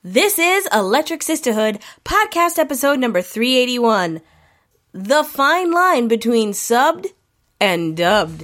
This is Electric Sisterhood, podcast episode number 381. The fine line between subbed and dubbed.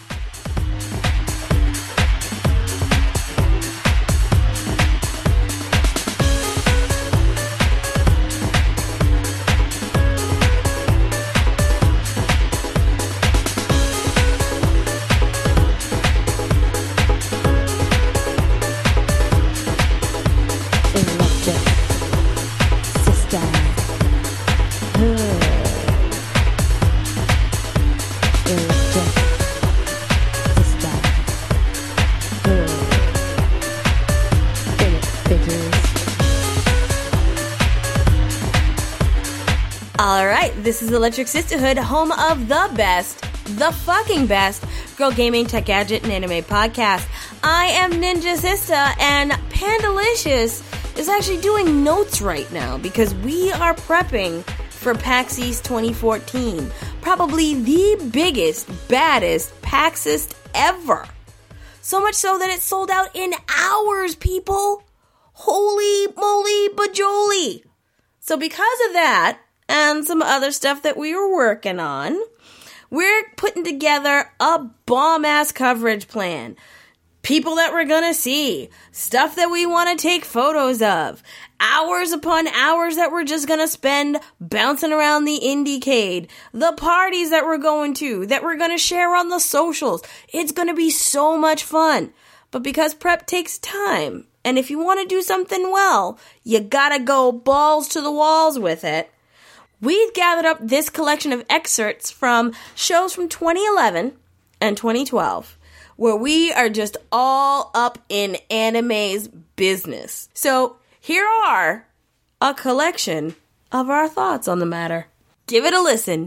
This is Electric Sisterhood, home of the best, the fucking best, girl gaming, tech gadget, and anime podcast. I am Ninja Sista, and Pandalicious is actually doing notes right now because we are prepping for PAX East 2014. Probably the biggest, baddest PAX East ever. So much so that it sold out in hours, people. Holy moly bajoli. So because of that, and some other stuff that we were working on, we're putting together a bomb-ass coverage plan. People that we're gonna see. Stuff that we want to take photos of. Hours upon hours that we're just gonna spend bouncing around the Indiecade. The parties that we're going to, that we're gonna share on the socials. It's gonna be so much fun. But because prep takes time, and if you want to do something well, you gotta go balls to the walls with it. We've gathered up this collection of excerpts from shows from 2011 and 2012, where we are just all up in anime's business. So here are a collection of our thoughts on the matter. Give it a listen.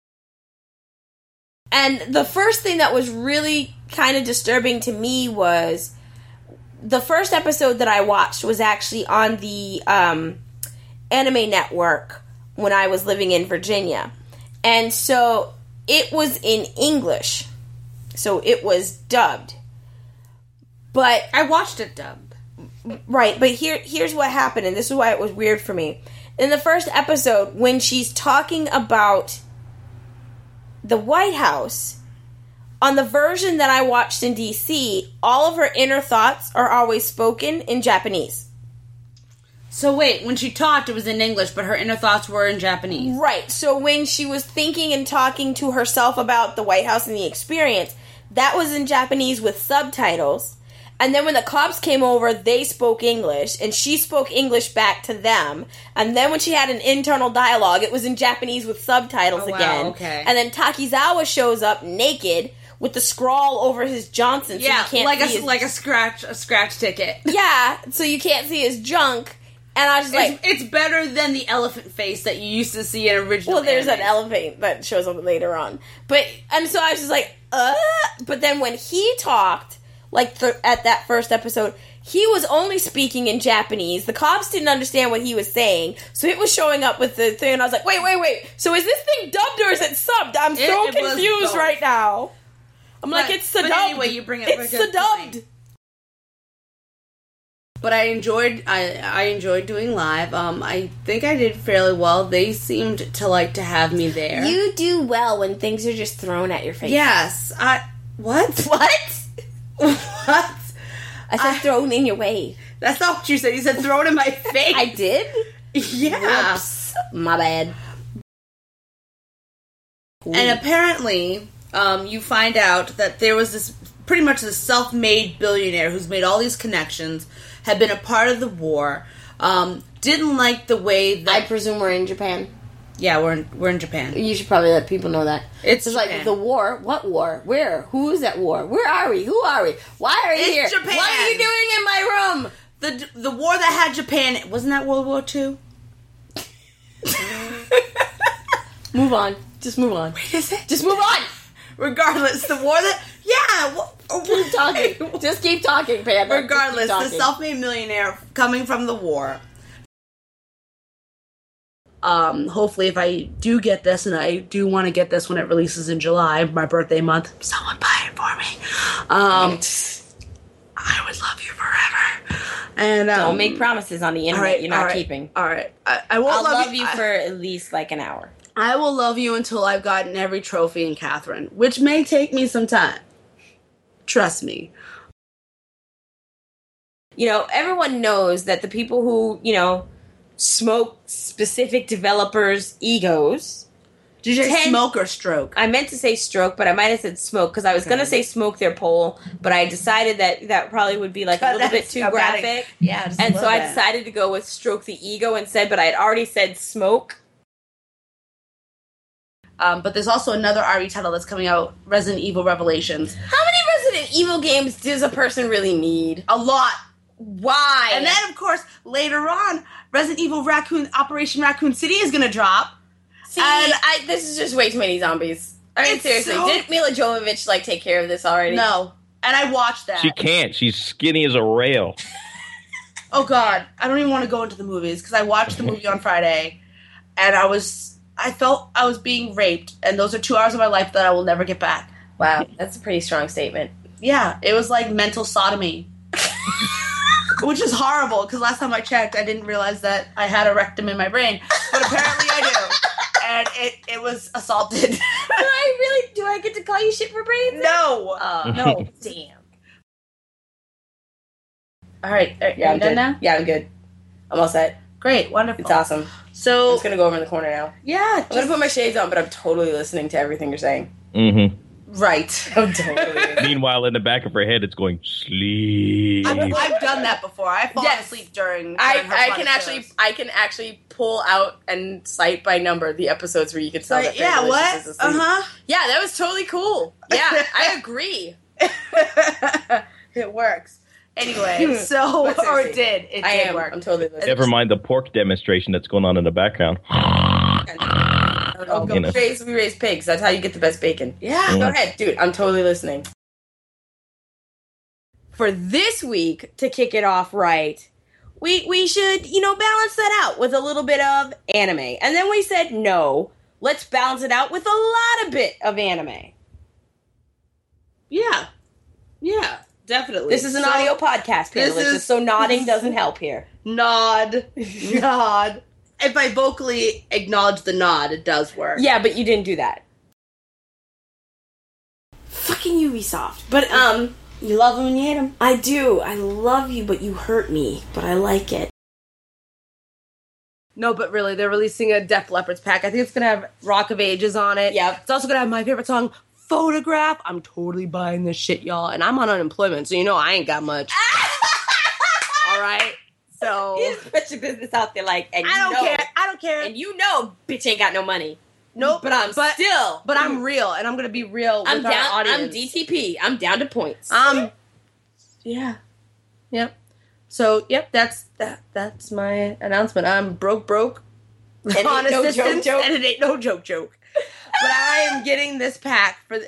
And the first thing that was really kind of disturbing to me was the first episode that I watched was actually on the Anime Network when I was living in Virginia. And so it was in English. So it was dubbed. But I watched it dubbed. Right, but here's what happened, and this is why it was weird for me. In the first episode, when she's talking about the White House, on the version that I watched in DC, all of her inner thoughts are always spoken in Japanese. So wait, when she talked, it was in English, but her inner thoughts were in Japanese. Right. So when she was thinking and talking to herself about the White House and the experience, that was in Japanese with subtitles. And then when the cops came over, they spoke English, and she spoke English back to them. And then when she had an internal dialogue, it was in Japanese with subtitles again. Wow, okay. And then Takizawa shows up naked with the scrawl over his Johnson, so you can't see like a scratch ticket. Yeah, so you can't see his junk. And I was just like... It's better than the elephant face that you used to see in original Well, there's anime. an elephant that shows up later on. And so I was just like, But then when he talked, at that first episode, he was only speaking in Japanese. The cops didn't understand what he was saying. So it was showing up with the thing, and I was like, wait. So is this thing dubbed or is it subbed? I'm so confused right now. It's the dubbed. But anyway, you bring up it's the dubbed. Point. But I enjoyed doing live. I think I did fairly well. They seemed to like to have me there. You do well when things are just thrown at your face. Yes. What? What? What? I said thrown in your way. That's not what you said. You said throw it in my face. I did? Yeah. Whoops. My bad. Ooh. And apparently, you find out that there was this self-made billionaire who's made all these connections, had been a part of the war, didn't like the way that... I presume we're in Japan. Yeah, we're in Japan. You should probably let people know that. It's like the war. What war? Where? Who is at war? Where are we? Who are we? Why are you here? Japan. What are you doing in my room? The war that had Japan... Wasn't that World War II? Move on. Just move on. Wait, is it? Just move on. Regardless, the war that... Yeah! Keep talking. Just keep talking, Panda. Regardless, the self-made millionaire coming from the war. Hopefully if I do get this, and I do want to get this when it releases in July, my birthday month, someone buy it for me. I would love you forever. And don't make promises on the internet you're not keeping. All right. I won't love you for at least like an hour. I will love you until I've gotten every trophy in Catherine, which may take me some time. Trust me. Everyone knows that the people who, smoke specific developers' egos. Did you say smoke or stroke? I meant to say stroke, but I might have said smoke because I was going to say smoke their pole, but I decided that probably would be like a little bit too graphic. Yeah, and so I decided to go with stroke the ego instead, but I had already said smoke. But there's also another RE title that's coming out, Resident Evil Revelations. How many Resident Evil games does a person really need? A lot. Why? And then, of course, later on, Resident Evil Operation Raccoon City is going to drop. See, this is just way too many zombies. I mean, seriously, didn't Mila Jovovich, take care of this already? No. And I watched that. She can't. She's skinny as a rail. Oh, God. I don't even want to go into the movies, because I watched the movie on Friday, and I felt I was being raped, and those are 2 hours of my life that I will never get back. Wow, that's a pretty strong statement. Yeah, it was like mental sodomy. Which is horrible, because last time I checked, I didn't realize that I had a rectum in my brain. But apparently I do. And it was assaulted. Do I get to call you shit for brains? No. No. Damn. All right. Are you done now? Yeah, I'm good. I'm all set. Great. Wonderful. It's awesome. So I'm just going to go over in the corner now. Yeah. I'm going to put my shades on, but I'm totally listening to everything you're saying. Mm-hmm. Right. I'm totally. Meanwhile, in the back of her head, it's going, sleep. I've done that before. I've fallen asleep during I can actually pull out and cite by number the episodes where you can tell that yeah, what? Yeah, that was totally cool. Yeah, I agree. It works. Anyway, so or it did work. I'm totally listening. Never mind the pork demonstration that's going on in the background. We raise pigs. That's how you get the best bacon. Yeah. Go ahead, dude. I'm totally listening. For this week, to kick it off right, we should, balance that out with a little bit of anime. And then we said, no, let's balance it out with a lot of bit of anime. Yeah. Yeah, definitely. This is an audio podcast, Panelicious, so nodding doesn't help here. Nod. If I vocally acknowledge the nod, it does work. Yeah, but you didn't do that. Fucking Ubisoft. But, you love them and you hate them. I do. I love you, but you hurt me. But I like it. No, but really, they're releasing a Def Leppard's pack. I think it's going to have Rock of Ages on it. Yep. It's also going to have my favorite song, Photograph. I'm totally buying this shit, y'all. And I'm on unemployment, so I ain't got much. All right? So you just put your business out there, and I don't care. And bitch ain't got no money. Nope. But I'm real, and I'm gonna be real with our audience. I'm DTP. I'm down to points. Yeah. Yep. So that's my announcement. I'm broke. And honest no joke. And it ain't no joke. But I am getting this pack for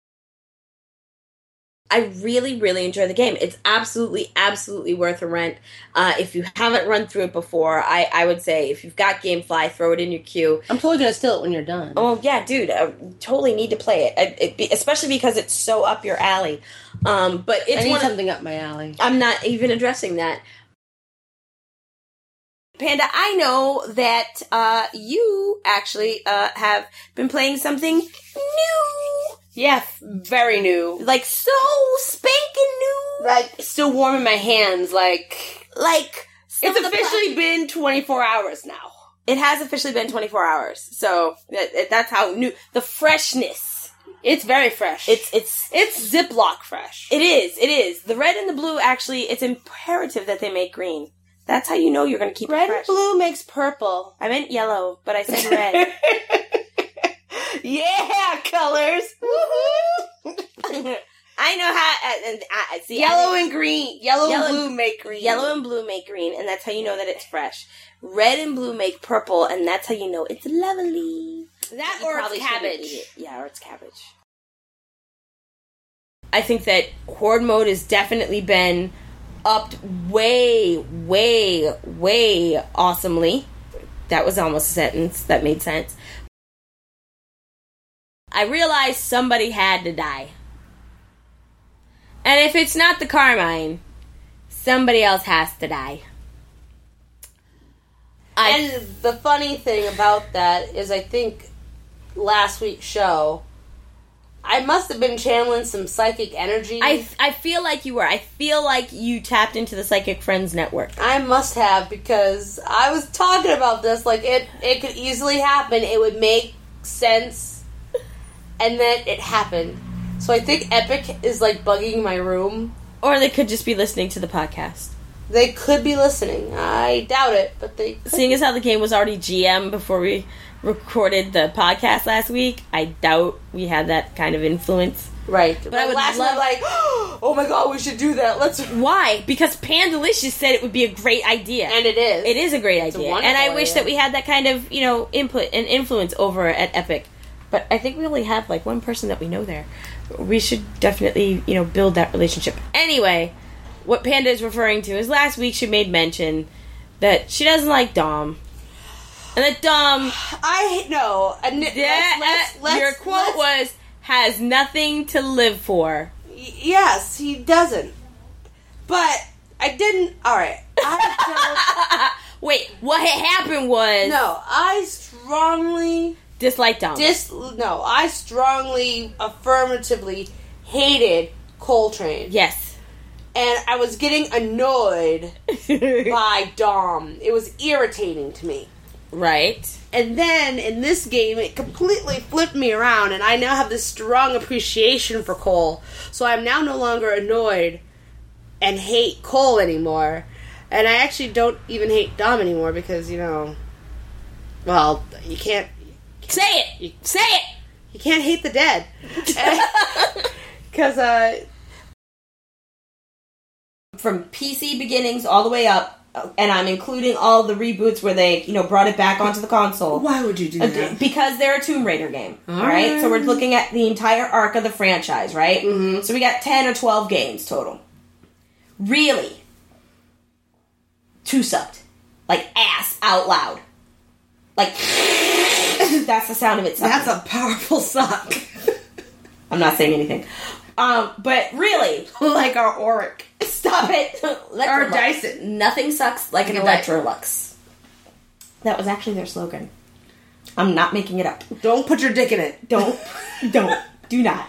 I really, really enjoy the game. It's absolutely, absolutely worth a rent. If you haven't run through it before, I would say if you've got GameFly, throw it in your queue. I'm totally going to steal it when you're done. Oh, yeah, dude. I totally need to play it. Especially because it's so up your alley. But it's I need something up my alley. I'm not even addressing that. Panda, I know that you actually have been playing something new. Yeah, very new. So spanking new. Still warm in my hands, It's officially been 24 hours now. It has officially been 24 hours. So that's how new. The freshness. It's very fresh. It's Ziploc fresh. It is. The red and the blue, actually, it's imperative that they make green. That's how you know you're going to keep it fresh. Red and blue makes purple. I meant yellow, but I said red. Yeah, colors. Woohoo! I know how. See, yellow and green. Yellow and blue make green. Yellow and blue make green, and that's how you know that it's fresh. Red and blue make purple, and that's how you know it's lovely. That or it's cabbage. Yeah, or it's cabbage. I think that Horde mode has definitely been upped way, way, way awesomely. That was almost a sentence that made sense. I realized somebody had to die. And if it's not the Carmine, Somebody else has to die. And the funny thing about that is I think last week's show, I must have been channeling some psychic energy. I feel like you were. I feel like you tapped into the Psychic Friends Network. I must have, because I was talking about this like it could easily happen. It would make sense. And then it happened. So I think Epic is like bugging my room. Or they could just be listening to the podcast. They could be listening. I doubt it, but they could. Seeing as how the game was already GM before we recorded the podcast last week, I doubt we had that kind of influence. Right. But I would last love... night, like, oh my god, we should do that. Let's... Why? Because Pandalicious said it would be a great idea. And it is. It is a great It's a idea. wonderful And I wish idea. that we had that kind of, input and influence over at Epic. But I think we only have, like, one person that we know there. We should definitely, build that relationship. Anyway, what Panda is referring to is last week she made mention that she doesn't like Dom. And that Dom... your quote was, has nothing to live for. Yes, he doesn't. But I didn't... Alright. Wait, what had happened was... No, I strongly... Dislike Dom. I strongly, affirmatively hated Coltrane. Yes. And I was getting annoyed by Dom. It was irritating to me. Right. And then, in this game, it completely flipped me around, and I now have this strong appreciation for Cole. So I'm now no longer annoyed and hate Cole anymore. And I actually don't even hate Dom anymore because, well, you can't... Say it! Say it! You can't hate the dead. Because, from PC beginnings all the way up, and I'm including all the reboots where they, brought it back onto the console. Why would you do that? Because they're a Tomb Raider game, right? So we're looking at the entire arc of the franchise, right? Mm-hmm. So we got 10 or 12 games total. Really? 2 sucked. Like, ass out loud. Like, that's the sound of it sucking. That's a powerful suck. I'm not saying anything. But really... like our Auric. Stop it. Or Dyson. Nothing sucks like an Electrolux. That was actually their slogan. I'm not making it up. Don't put your dick in it. Don't. Do not.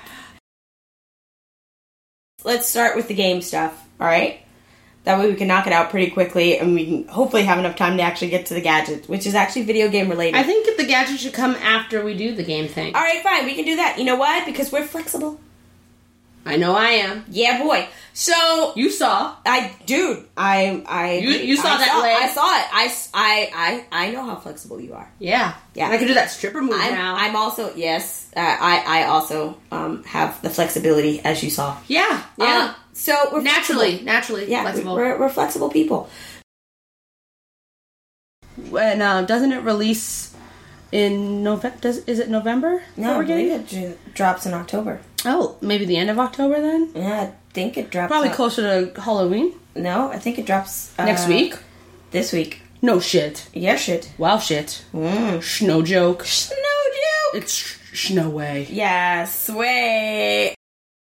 Let's start with the game stuff, alright? That way we can knock it out pretty quickly, and we can hopefully have enough time to actually get to the gadget, which is actually video game related. I think the gadget should come after we do the game thing. Alright, fine, we can do that. You know why? Because we're flexible. I know I am. Yeah, boy. So... You saw. You saw that leg. I saw it. I know how flexible you are. Yeah. Yeah. And I can do that stripper move now. I'm also, yes, I also have the flexibility, as you saw. Yeah. So we're naturally yeah, flexible. We're flexible people. When doesn't it release in November? Is it November? No, I believe it drops in October. Oh, maybe the end of October then? Yeah, I think it drops. Probably closer to Halloween. No, I think it drops next week. This week. No shit. Yeah, shit. Wow, shit. Snow joke. Snow joke. It's snow way. Yes, way.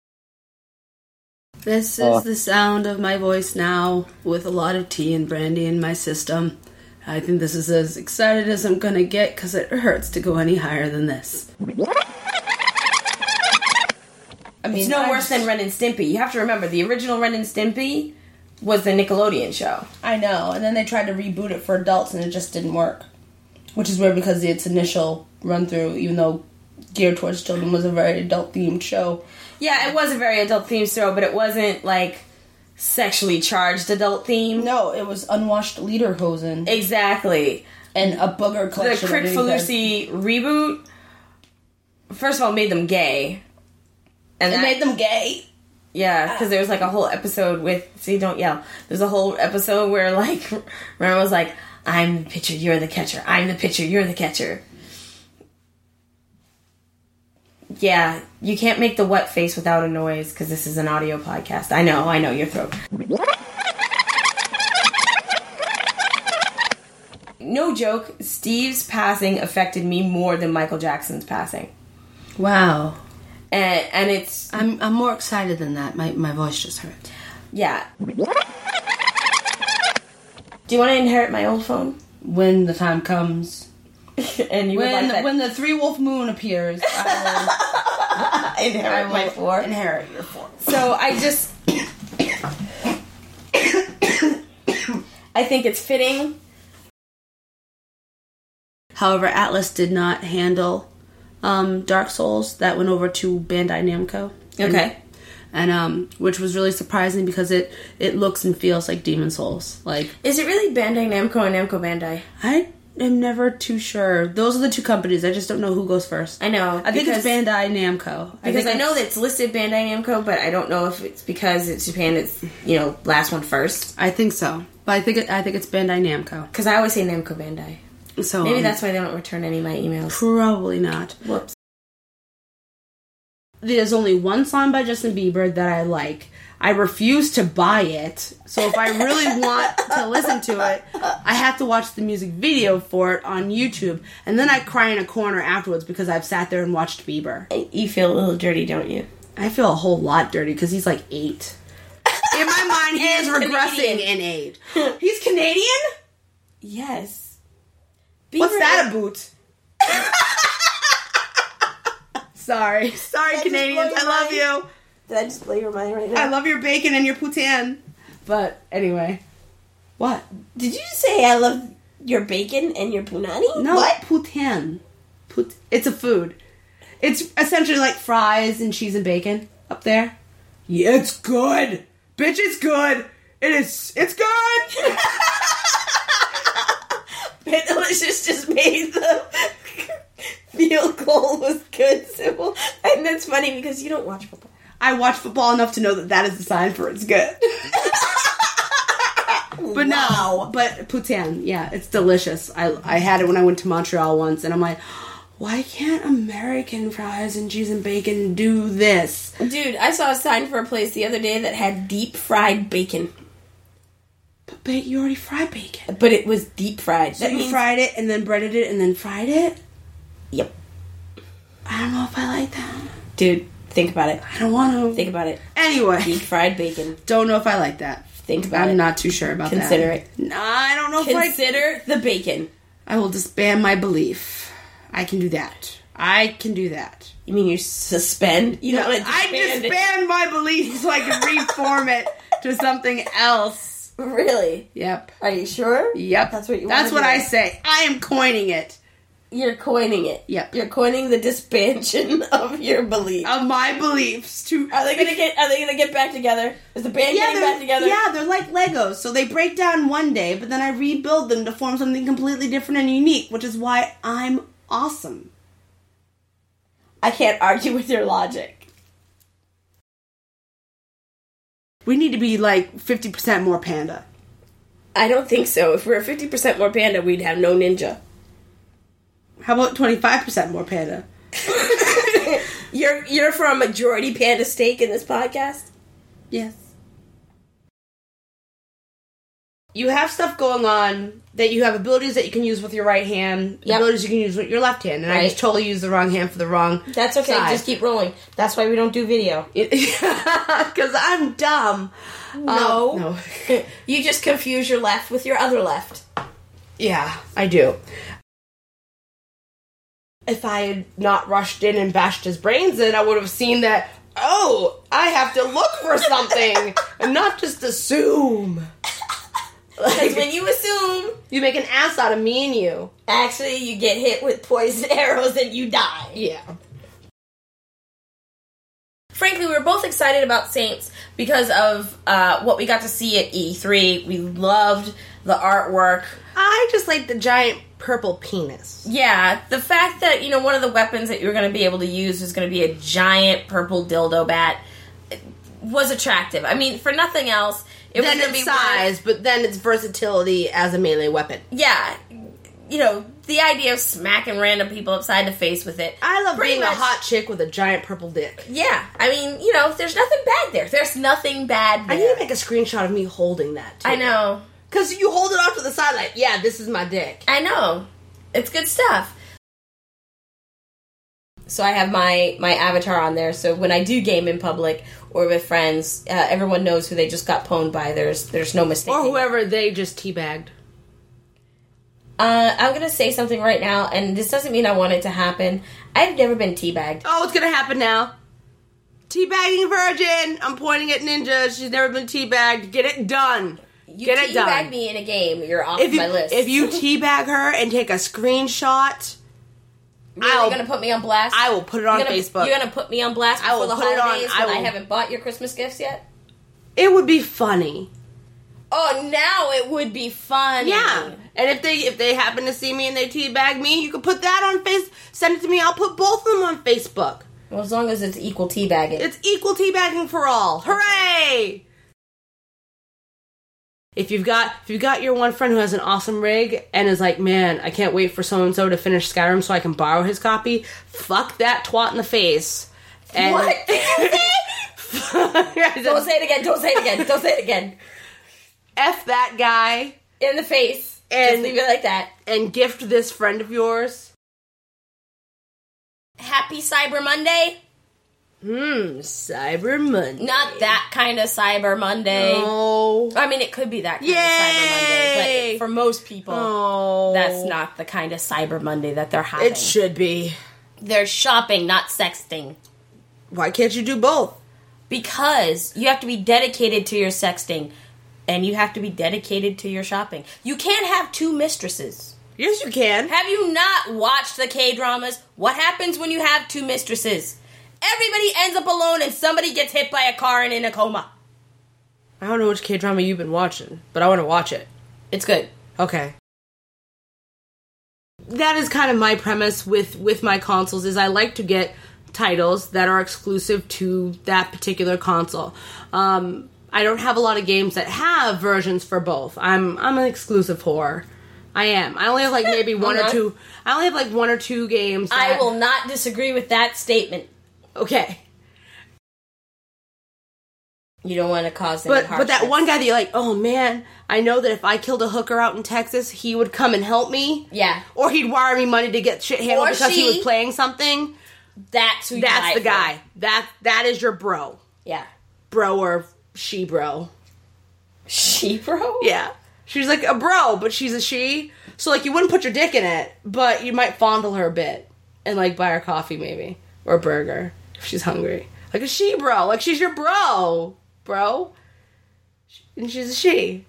This is the sound of my voice now, with a lot of tea and brandy in my system. I think this is as excited as I'm gonna get, because it hurts to go any higher than this. I mean, it's no worse than Ren and Stimpy. You have to remember, the original Ren and Stimpy was the Nickelodeon show. I know, and then they tried to reboot it for adults, and it just didn't work. Which is weird, because its initial run-through, even though Geared Towards Children was a very adult-themed show. Yeah, it was a very adult-themed show, but it wasn't, like, sexually charged adult-themed. No, it was unwashed lederhosen. Exactly. And a booger collection. The Crick Falusi reboot, first of all, made them gay. And it made them gay? Yeah, because there was, like, a whole episode with... See, don't yell. There's a whole episode where, like, Ren was like, I'm the pitcher, you're the catcher. I'm the pitcher, you're the catcher. Yeah, you can't make the what face without a noise, because this is an audio podcast. I know, your throat. No joke, Steve's passing affected me more than Michael Jackson's passing. Wow. And it's... I'm more excited than that. My voice just hurt. Yeah. Do you want to inherit my old phone? When the time comes. And you would like that? When the 3-wolf moon appears, I will Inherit my 4. inherit your 4. So I just... I think it's fitting. However, Atlas did not handle Dark Souls. That went over to Bandai Namco. Okay. And which was really surprising because it looks and feels like Demon Souls. Like, Is it really Bandai Namco or Namco Bandai? I am never too sure. Those are the 2 companies. I just don't know who goes first. I know. I think it's Bandai Namco. Because I know that it's listed Bandai Namco, but I don't know if it's because it's Japan, it's, last one first. I think so. But I think it's Bandai Namco. Because I always say Namco Bandai. So Maybe that's why they don't return any of my emails. Probably not. Whoops. There's only one song by Justin Bieber that I like. I refuse to buy it. So if I really want to listen to it, I have to watch the music video for it on YouTube. And then I cry in a corner afterwards because I've sat there and watched Bieber. You feel a little dirty, don't you? I feel a whole lot dirty because he's like 8. In my mind, he is regressing Canadian. in age. He's Canadian? Yes. What's that about? Sorry, Canadians. I love you. Did I just blow your mind right now? I love your bacon and your poutine. But anyway, what? Did you just say I love your bacon and your punani? No, What? poutine. It's a food. It's essentially like fries and cheese and bacon up there. Yeah, it's good. Bitch, it's good. It's good. Delicious just made the field goal was good symbol. And that's funny because you don't watch football. I watch football enough to know that is the sign for it's good. But no, but poutine, yeah, it's delicious. I had it when I went to Montreal once, and I'm like, why can't American fries and cheese and bacon do this? Dude, I saw a sign for a place the other day that had deep fried bacon. But you already fried bacon. But it was deep fried. So you fried it and then breaded it and then fried it? Yep. I don't know if I like that. Dude, think about it. I don't want to. Think about it. Anyway. Deep fried bacon. Don't know if I like that. Think about it. I'm not too sure about Consider that. it. No, I don't know if Consider the bacon. I will disband my belief. I can do that. I can do that. You mean you suspend? You don't want to I disband my belief so I can reform it to something else. Really? Yep. Are you sure? Yep. That's what you That's want what to I do. say. I am coining it. You're coining it. Yep. You're coining the disbandment of your belief. Of my beliefs to Are they gonna get back together? Is the band getting back together? Yeah, they're like Legos. So they break down one day, but then I rebuild them to form something completely different and unique, which is why I'm awesome. I can't argue with your logic. We need to be like 50% more panda. I don't think so. If we were 50% more panda, we'd have no ninja. How about 25% more panda? You're for a majority panda stake in this podcast? Yes. You have stuff going on that you have abilities that you can use with your right hand, Yep. abilities you can use with your left hand, and I Right. just totally used the wrong hand for the wrong That's okay. side. Just keep rolling. That's why we don't do video. Because I'm dumb. No. No. You just confuse your left with your other left. Yeah, I do. If I had not rushed in and bashed his brains in, I would have seen that, oh, I have to look for something and not just assume. Because when you assume, You make an ass out of me and you. actually you get hit with poison arrows and you die. Yeah. Frankly, we were both excited about Saints because of what we got to see at E3. We loved the artwork. I just like the giant purple penis. Yeah, the fact that, one of the weapons that you were going to be able to use was going to be a giant purple dildo bat was attractive. I mean, for nothing else, it was Then going to its be size, but then its versatility as a melee weapon. Yeah, the idea of smacking random people upside the face with it. I love Pretty being much. a hot chick with a giant purple dick. Yeah, I mean, there's nothing bad there. There's nothing bad there. I need to make a screenshot of me holding that, too. I know. Because you hold it off to the side like, yeah, this is my dick. I know. It's good stuff. So I have my avatar on there, so when I do game in public or with friends, everyone knows who they just got pwned by. There's no mistake. Or whoever they just teabagged. I'm going to say something right now, and this doesn't mean I want it to happen. I've never been teabagged. Oh, it's gonna happen now. Teabagging virgin. I'm pointing at Ninja. She's never been teabagged. Get it done. You Get it done. teabag me in a game, you're off If my list. If you teabag her and take a screenshot, you're going to put me on blast? I will put it on Facebook. You're going to put me on blast I will before the put it on- holidays I when I will- haven't bought your Christmas gifts yet? It would be funny. Oh, now it would be fun. Yeah. And if they happen to see me and they teabag me, you can put that on Facebook. Send it to me. I'll put both of them on Facebook. Well, as long as it's equal teabagging. It's equal teabagging for all. Hooray! If you've got your one friend who has an awesome rig and is like, man, I can't wait for so and so to finish Skyrim so I can borrow his copy, fuck that twat in the face. And What did you say? Don't say it again. Don't say it again. Don't say it again. F that guy In the face. And- Just leave it like that. and gift this friend of yours. Happy Cyber Monday. Cyber Monday. Not that kind of Cyber Monday. Oh. I mean, it could be that kind Yay! of Cyber Monday, but for most people, Oh. that's not the kind of Cyber Monday that they're having. It should be. They're shopping, not sexting. Why can't you do both? Because you have to be dedicated to your sexting, and you have to be dedicated to your shopping. You can't have two mistresses. Yes, you can. Have you not watched the K-dramas? What happens when you have two mistresses? Everybody ends up alone and somebody gets hit by a car and in a coma. I don't know which K-drama you've been watching, but I want to watch it. It's good. Okay. That is kind of my premise with my consoles, is I like to get titles that are exclusive to that particular console. I don't have a lot of games that have versions for both. I'm an exclusive whore. I am. I only have like maybe one or two. I only have like one or two games. I will not disagree with that statement. Okay. You don't want to cause any But harshness. that one guy that you're like, oh man, I know that if I killed a hooker out in Texas, he would come and help me. Yeah. Or he'd wire me money to get shit handled Or because he she. was playing something. That's who you That's buy the for. guy. That is your bro. Yeah. Bro or she bro. She, bro? Yeah. She's like a bro, but she's a she. So like you wouldn't put your dick in it, but you might fondle her a bit. And like buy her coffee maybe. Or a burger. If she's hungry. Like a she bro. Like she's your bro. Bro. And she's a she.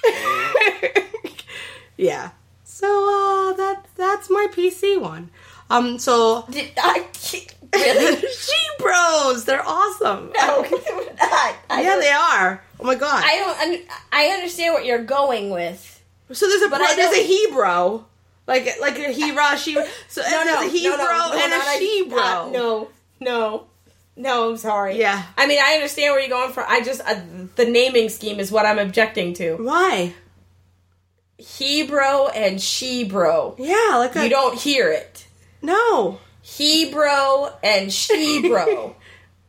Yeah. So that's my PC one. So Really? she bros, they're awesome. No, they're not. Yeah, they are. Oh my god. I understand what you're going with. So there's But I there's a don't- he bro. Like a he bra, she. So there's a he bro and a she bro. No, I'm sorry. Yeah. I mean, I understand where you're going from. I just, the naming scheme is what I'm objecting to. Why? He bro and she bro. Yeah, like You don't hear it. No. He bro and she bro.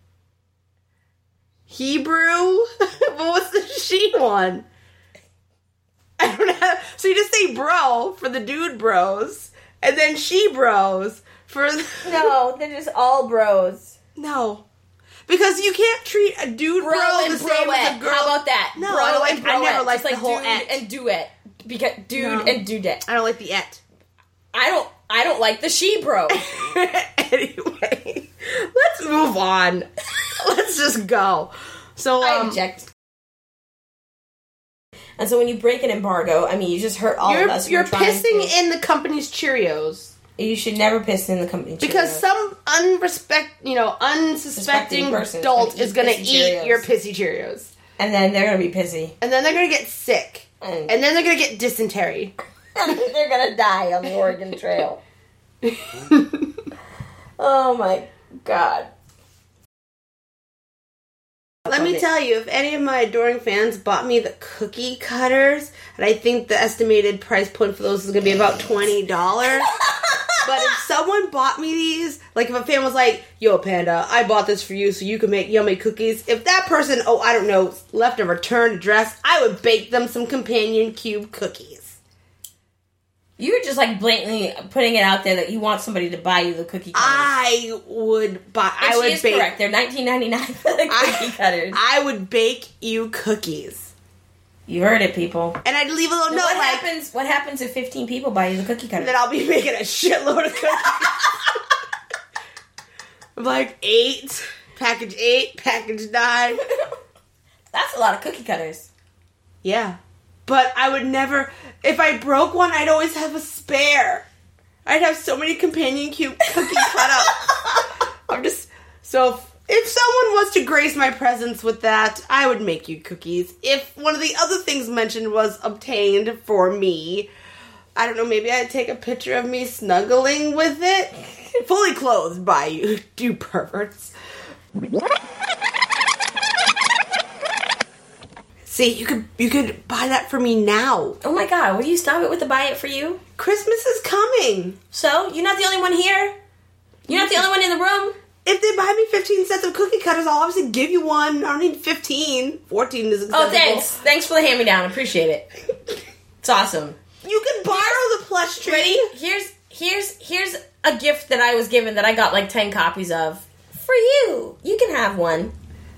Hebrew? But what's the she one? I don't have. So you just say bro for the dude bros, and then she bros for. No, they're just all bros. No. Because you can't treat a dude bro, Bro the and same as a broette. girl. How about that? No, bro I don't like- and I never broette. liked Just the whole dude et. and duet. Because dude No. and dudette. I don't like the et. I don't like the she bro. Anyway, let's move on. Let's just go. So, I object. And so when you break an embargo, I mean, you just hurt all of us. you're We're trying pissing to- in the company's Cheerios. You should never piss in the company Because Cheerios. some unsuspecting Suspecting person adult is going to pissy eat Cheerios. your pissy Cheerios. And then they're gonna be pissy. And then they're going to get sick. And- And then they're going to get dysentery. They're gonna die on the Oregon Trail. Oh my god. Let me tell you, if any of my adoring fans bought me the cookie cutters, and I think the estimated price point for those is going to be about $20. But if someone bought me these, like if a fan was like, yo, Panda, I bought this for you so you can make yummy cookies. If that person, left a return address, I would bake them some companion cube cookies. You're just like blatantly putting it out there that you want somebody to buy you the cookie cutters. I would buy, And I would she is bake. correct. They're $19.99 for the cookie cutters. I would bake you cookies. You heard it, people. And I'd leave a little note What happens if 15 people buy you the cookie cutter? then I'll be making a shitload of cookies. Like 8, package 8, package 9. That's a lot of cookie cutters. Yeah. But I would never, if I broke one, I'd always have a spare. I'd have so many companion cute cookie cutouts. So if someone was to grace my presence with that, I would make you cookies. If one of the other things mentioned was obtained for me, I don't know, maybe I'd take a picture of me snuggling with it. Fully clothed by you perverts. See, you could buy that for me now. Oh my god, will you stop it with the buy it for you? Christmas is coming. So, you're not the only one here? You're not the only one in the room? If they buy me 15 sets of cookie cutters, I'll obviously give you one. I don't need 15. 14 is acceptable. Oh, thanks. Thanks for the hand-me-down. Appreciate it. It's awesome. You can borrow the plush tree. Ready? Here's a gift that I was given that I got like 10 copies of. For you. You can have one.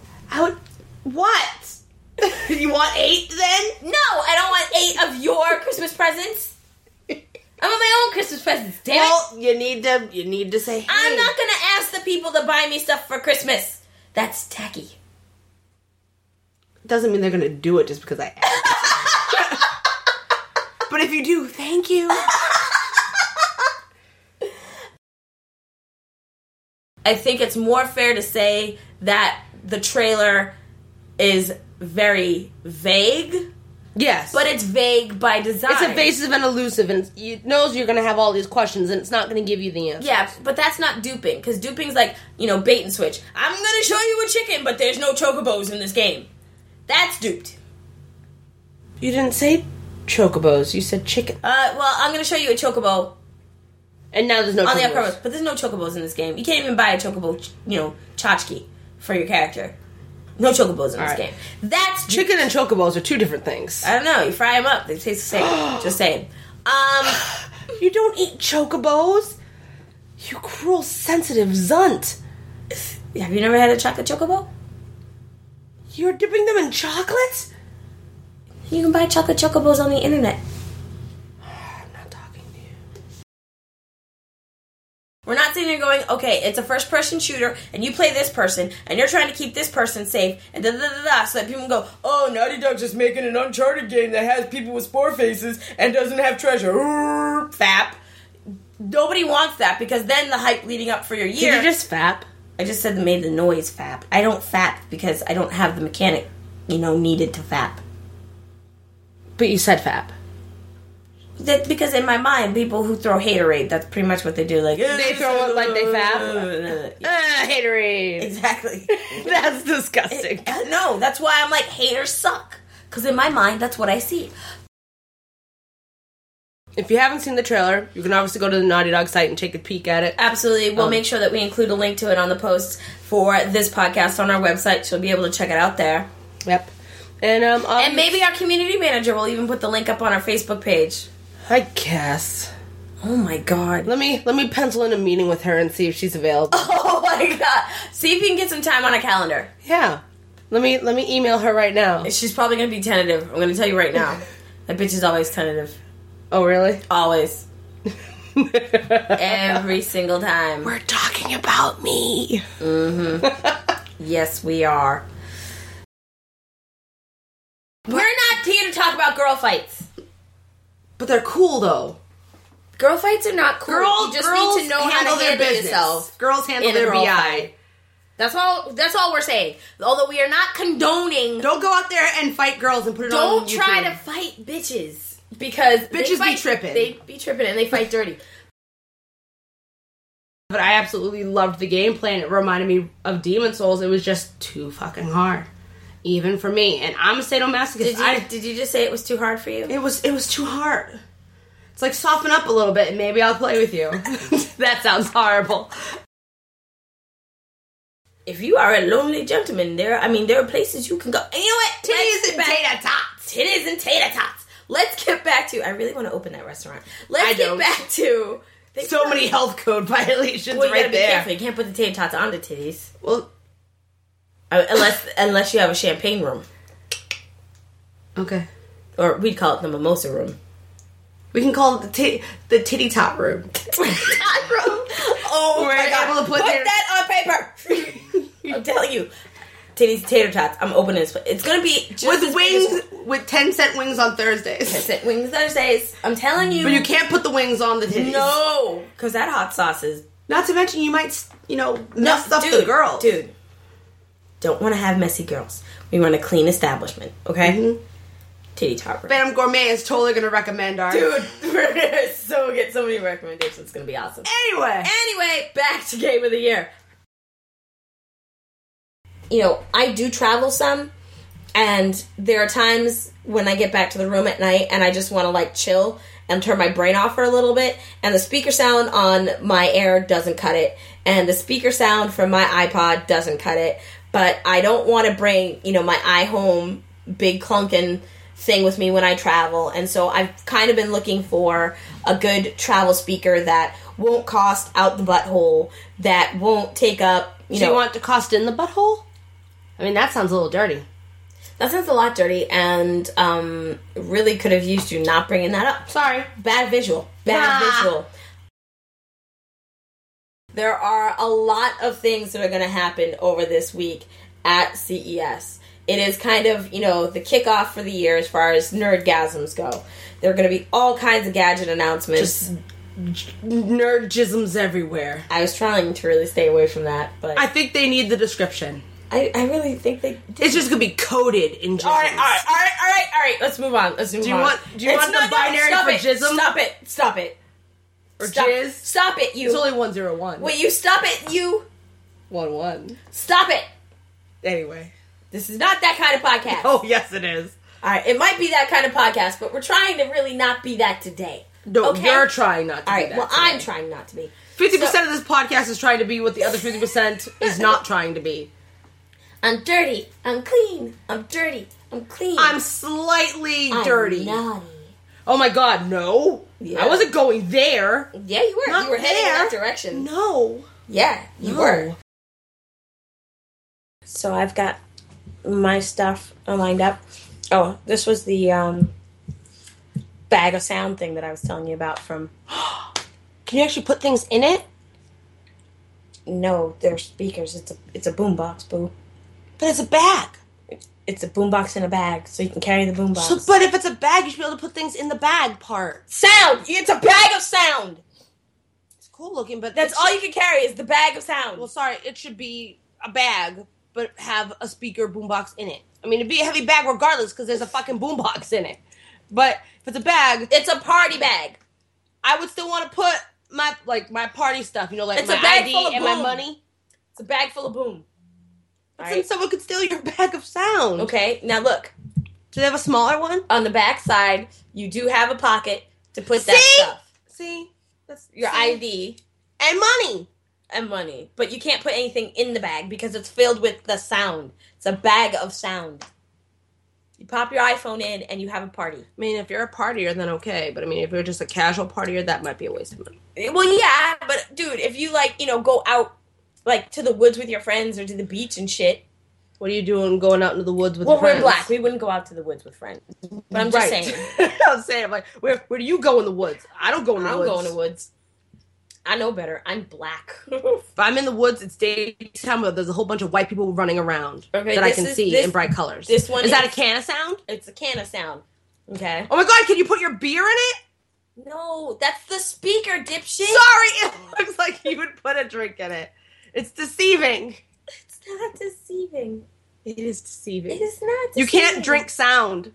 What? You want 8 then? No, I don't want 8 of your Christmas presents. I want my own Christmas presents, damn it. Well, you need to say, hey. I'm not gonna ask the people to buy me stuff for Christmas. That's tacky. Doesn't mean they're gonna do it just because I asked. But if you do, thank you. I think it's more fair to say that the trailer is very vague. Yes. But it's vague by design. It's evasive and elusive, and it knows you're going to have all these questions, and it's not going to give you the answer. Yeah, but that's not duping, because duping's like, bait and switch. I'm going to show you a chicken, but there's no chocobos in this game. That's duped. You didn't say chocobos, you said chicken. Well, I'm going to show you a chocobo. And now there's no on chocobos. The upper, but there's no chocobos in this game. You can't even buy a chocobo, tchotchke for your character. No chocobos in this game. That's chicken and chocobos are 2 different things. I don't know. You fry them up; they taste the same. Just saying. You don't eat chocobos. You cruel, sensitive zunt. Have you never had a chocolate chocobo? You're dipping them in chocolate? You can buy chocolate chocobos on the internet. I'm not talking to you. We're not sitting here going, okay, it's a first-person shooter, and you play this person, and you're trying to keep this person safe, and da-da-da-da-da, so that people can go, oh, Naughty Dog's just making an Uncharted game that has people with spore faces and doesn't have treasure. Fap. Nobody wants that, because then the hype leading up for your year... Did you just fap? I just said made the noise fap. I don't fap because I don't have the mechanic, needed to fap. But you said fap. That's because in my mind, people who throw haterade, that's pretty much what they do. Like they throw it like they fap. Haterade. Exactly. That's disgusting. No, that's why I'm like, haters suck. Because in my mind, that's what I see. If you haven't seen the trailer, you can obviously go to the Naughty Dog site and take a peek at it. Absolutely. We'll make sure that we include a link to it on the post for this podcast on our website, so you'll be able to check it out there. Yep. And maybe our community manager will even put the link up on our Facebook page. I guess. Oh my god. Let me pencil in a meeting with her and see if she's available. Oh my god. See if you can get some time on a calendar. Yeah. Let me email her right now. She's probably going to be tentative. I'm going to tell you right now. That bitch is always tentative. Oh, really? Always. Every single time. We're talking about me. Mm-hmm. Yes, we are. We're not here to talk about girl fights. But they're cool, though. Girl fights are not cool. You just need to know how to handle yourself. Girls handle their BI. Fight. That's all we're saying. Although we are not condoning. Don't go out there and fight girls and put it on YouTube. Don't try to fight bitches. Because bitches be tripping. They be tripping and they fight dirty. But I absolutely loved the gameplay, and it reminded me of Demon's Souls. It was just too fucking hard. Even for me. And I'm a sadomasochist. Did you just say it was too hard for you? It was too hard. It's like, soften up a little bit and maybe I'll play with you. That sounds horrible. If you are a lonely gentleman, there are places you can go. And you know what? Titties and tater tots. Titties and tater tots. Let's get back to... I really want to open that restaurant. Let's get back to... So many health code violations right there. You gotta be careful. You can't put the tater tots on the titties. Well... Unless you have a champagne room. Okay. Or we'd call it the mimosa room. We can call it the titty top room. Top room. Oh We're my God. able to put that on paper. I'm telling you. Titties, tater tots. I'm opening this. It's going to be just with wings, with 10-cent wings on Thursdays. 10-cent wings Thursdays. I'm telling you. But you can't put the wings on the titties. No. Because that hot sauce is... Not to mention, you might, mess up the girls. Dude. Don't want to have messy girls. We want a clean establishment, okay? Mm-hmm. Titty top room. Phantom Gourmet is totally going to recommend our... Dude, we're going to get so many recommendations. It's going to be awesome. Anyway, back to Game of the Year. I do travel some, and there are times when I get back to the room at night and I just want to, chill and turn my brain off for a little bit, and the speaker sound on my Air doesn't cut it, and the speaker sound from my iPod doesn't cut it, but I don't want to bring, my iHome big clunkin' thing with me when I travel, and so I've kind of been looking for a good travel speaker that won't cost out the butthole, that won't take up, So you want it to cost in the butthole? I mean, that sounds a little dirty. That sounds a lot dirty, and really could have used you not bringing that up. Sorry. Bad visual. Visual. There are a lot of things that are going to happen over this week at CES. It is kind of, the kickoff for the year as far as nerdgasms go. There are going to be all kinds of gadget announcements. Just nerdgisms everywhere. I was trying to really stay away from that, but... I think they need the description. I really think they... It's just going to be coded in jisms. All right. Let's move on. Do you want the binary for jism? Stop it. Or jizz? Stop it, you. It's only 101. Wait, you stop it, you. 1-1. Stop it. Anyway. This is not that kind of podcast. Oh, yes, it is. All right, it might be that kind of podcast, but we're trying to really not be that today. No, okay? You're trying not to be that. All right, well, today. I'm trying not to be. 50% of this podcast is trying to be what the other 50% is not trying to be. I'm dirty. I'm clean. I'm dirty. I'm clean. I'm slightly dirty. Naughty. Oh my God, no. Yeah. I wasn't going there. Yeah, you were. Not you were heading in there. that direction. No. Yeah, you were. So I've got my stuff lined up. Oh, this was the bag of sound thing that I was telling you about from... Can you actually put things in it? No, they're speakers. It's a boombox, boo. But it's a bag. It's a boombox in a bag, so you can carry the boombox. So, but if it's a bag, you should be able to put things in the bag part. Sound! It's a bag of sound! It's cool looking, but... That's all you can carry is the bag of sound. Well, sorry, it should be a bag, but have a speaker boombox in it. I mean, it'd be a heavy bag regardless, because there's a fucking boombox in it. But if it's a bag... It's a party bag. I would still want to put my party stuff, it's my a bag ID full of and boom. my money. It's a bag full of boom. But then someone could steal your bag of sound. Okay, now look. Do they have a smaller one? On the back side, you do have a pocket to put that stuff. See? That's your ID. And money. And money. But you can't put anything in the bag because it's filled with the sound. It's a bag of sound. You pop your iPhone in and you have a party. I mean, if you're a partier, then okay. But I mean, if you're just a casual partier, that might be a waste of money. Well, yeah, but dude, if you go out to the woods with your friends or to the beach and shit. What are you doing going out into the woods with your friends? Well, we're black. We wouldn't go out to the woods with friends. But I'm just saying. I'm saying, where do you go in the woods? I don't go in the woods. I don't go in the woods. I know better. I'm black. If I'm in the woods, it's daytime. There's a whole bunch of white people running around that I can see in bright colors. This one is that a can of sound? It's a can of sound. Okay. Oh my God! Can you put your beer in it? No, that's the speaker, dipshit. Sorry, it looks like you would put a drink in it. It's deceiving. It's not deceiving. It is deceiving. It is not deceiving. You can't drink sound.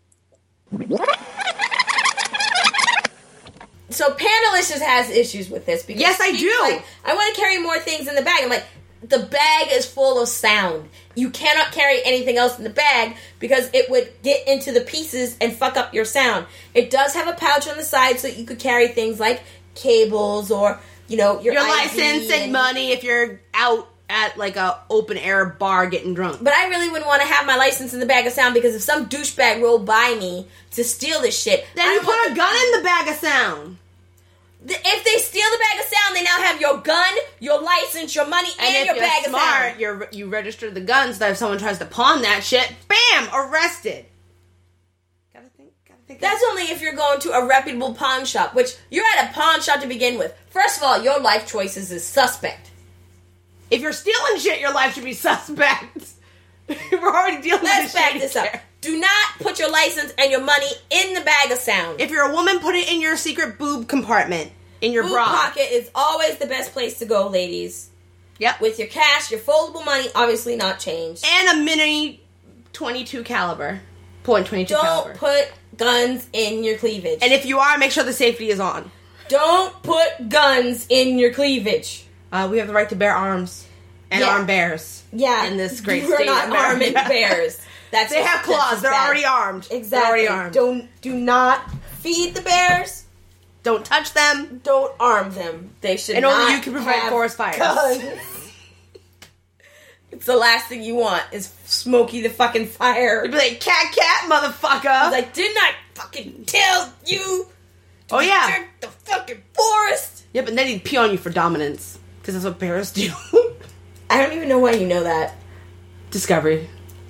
So Pandalicious has issues with this because yes, I do. I want to carry more things in the bag. I'm like, the bag is full of sound. You cannot carry anything else in the bag because it would get into the pieces and fuck up your sound. It does have a pouch on the side so that you could carry things like cables or your license and money if you're out at a open air bar getting drunk. But I really wouldn't want to have my license in the bag of sound because if some douchebag rolled by me to steal this shit, then you put a gun in the bag of sound. If they steal the bag of sound, they now have your gun, your license, your money, and your bag of sound. You register the gun so that if someone tries to pawn that shit, bam, arrested. Gotta think. That's only if you're going to a reputable pawn shop, which you're at a pawn shop to begin with. First of all, your life choices is suspect. If you're stealing shit, your life should be suspect. We're already dealing Let's with back shit this here. up. Do not put your license and your money in the bag of sound. If you're a woman, put it in your secret boob compartment. In your Boob bra. pocket is always the best place to go, ladies. Yep. With your cash, your foldable money, obviously not changed. And a mini .22 caliber. .22 Don't caliber. put guns in your cleavage. And if you are, make sure the safety is on. Don't put guns in your cleavage. We have the right to bear arms. And Yeah. arm bears. Yeah. In this great We're state not of America. arming bears. That's They have claws. They're already armed. Exactly. They're already armed. Do not feed the bears. Don't touch them. Don't arm them. They should And not only you can prevent have forest fires. guns. It's the last thing you want is Smokey the fucking fire. You'd be like, cat, motherfucker. I was like, didn't I fucking tell you to Oh, yeah. protect the fucking forest? Yeah, but then he'd pee on you for dominance. Because that's what bears do. I don't even know why you know that. Discovery.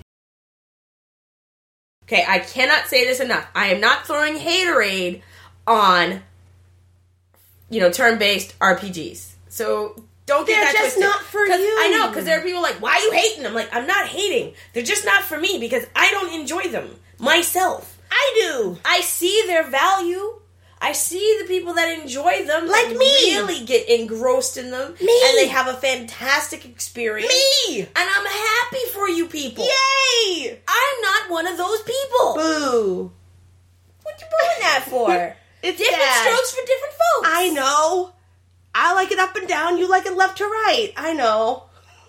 Okay, I cannot say this enough. I am not throwing haterade on, turn-based RPGs. So don't get They're that just twisted. not for 'Cause you. I know, because there are people like, why are you hating? I'm like, I'm not hating. They're just not for me because I don't enjoy them myself. I do. I see their value. I see the people that enjoy them, Like that me. really get engrossed in them, Me. and they have a fantastic experience. Me. And I'm happy for you people. Yay! I'm not one of those people. Boo. What you booing that for? It's Different sad. strokes for different folks. I know. I like it up and down. You like it left to right. I know.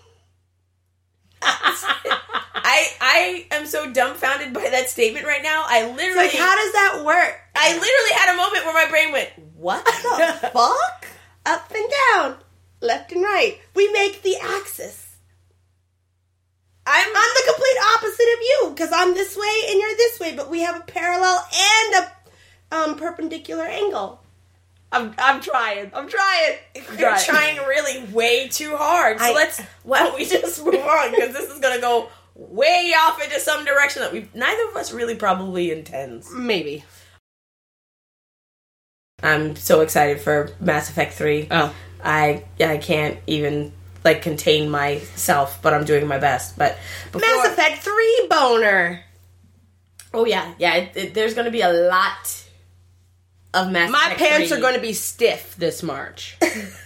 I am so dumbfounded by that statement right now. I It's literally, like, how does that work? I literally had a moment where my brain went, "What the fuck?" Up and down. Left and right. We make the axis. I'm the complete opposite of you. Because I'm this way and you're this way. But we have a parallel and a perpendicular angle. I'm trying. You're trying really way too hard. So why don't we just move on? Because this is going to go way off into some direction that neither of us really probably intends. Maybe. I'm so excited for Mass Effect 3. Oh. I can't even contain myself, but I'm doing my best. But Mass Effect 3 boner. Oh yeah. There's going to be a lot of Mass My Effect pants 3. are going to be stiff this March.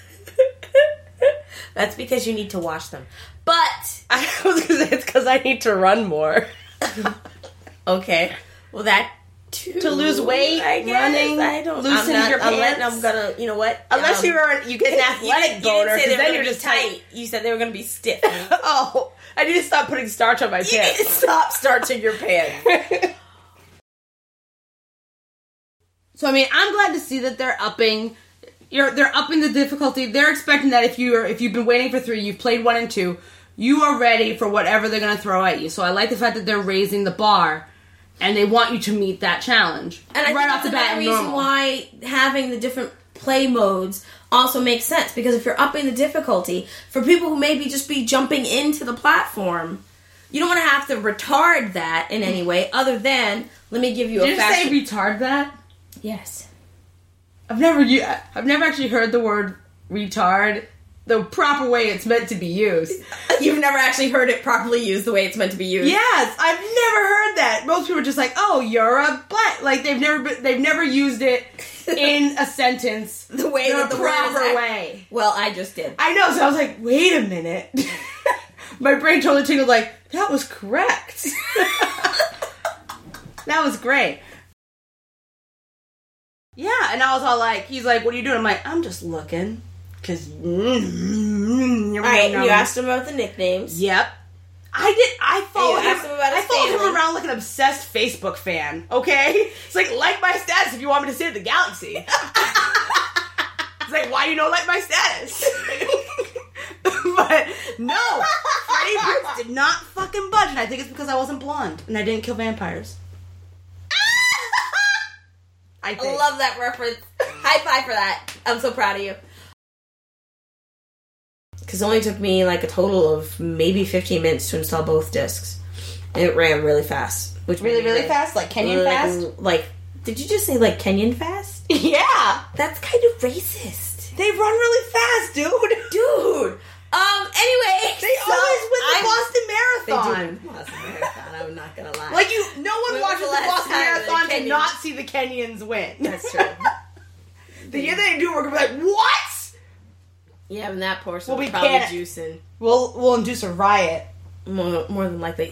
That's because you need to wash them. But I was going to say it's because I need to run more. okay, well that too. To lose weight, I guess. running, I don't. loosens your pants. I'm gonna. You know what? Unless you get an athletic boner, You didn't say they because were then gonna you're be just tight. You said they were going to be stiff. Oh, I need to stop putting starch on my You need to pants. stop starching your pants. So I mean, I'm glad to see that they're upping. They're upping the difficulty. They're expecting that if you've been waiting for 3, you've played 1 and 2, you are ready for whatever they're going to throw at you. So I like the fact that they're raising the bar, and they want you to meet that challenge And I right think off the that's bat. another reason Normal. why having the different play modes also makes sense, because if you're upping the difficulty for people who maybe just be jumping into the platform, you don't want to have to retard that in any way other than let me give you Did a you fast. say retard that? Yes. I've never actually heard the word retard the proper way it's meant to be used. You've never actually heard it properly used the way it's meant to be used. Yes, I've never heard that. Most people are just like, "Oh, you're a butt." Like they've never used it in a sentence The way that the word is proper way. Well, I just did. I know, so I was like, "Wait a minute." My brain totally tingled like, "That was correct." That was great. Yeah, and I was all like, he's like, "What are you doing?" I'm like, "I'm just looking." Because, Alright, you asked him about the nicknames. Yep. I followed asked him about his I followed him family. around like an obsessed Facebook fan, okay? It's like my status if you want me to save the galaxy. It's like, why do you don't like my status? But, no. Freddie Prinze did not fucking budge, and I think it's because I wasn't blonde, and I didn't kill vampires. I I think. love that reference. High five for that. I'm so proud of you. Because it only took me a total of maybe 15 minutes to install both discs. And it ran really fast. Which Really, made me really fast? Like Kenyan fast? Like Did you just say, like, Kenyan fast? Yeah. That's kind of racist. They run really fast, dude. Dude. Anyway. They always win the Boston Marathon. They do Boston Marathon, I'm not gonna lie. Like, no one When watches was the the last Boston time Marathon the to Kenyans- not see the Kenyans win. That's true. The year they do, we're gonna be like, what? Yeah, and that portion Well, will we probably can't- juicing. We'll induce a riot. More than likely.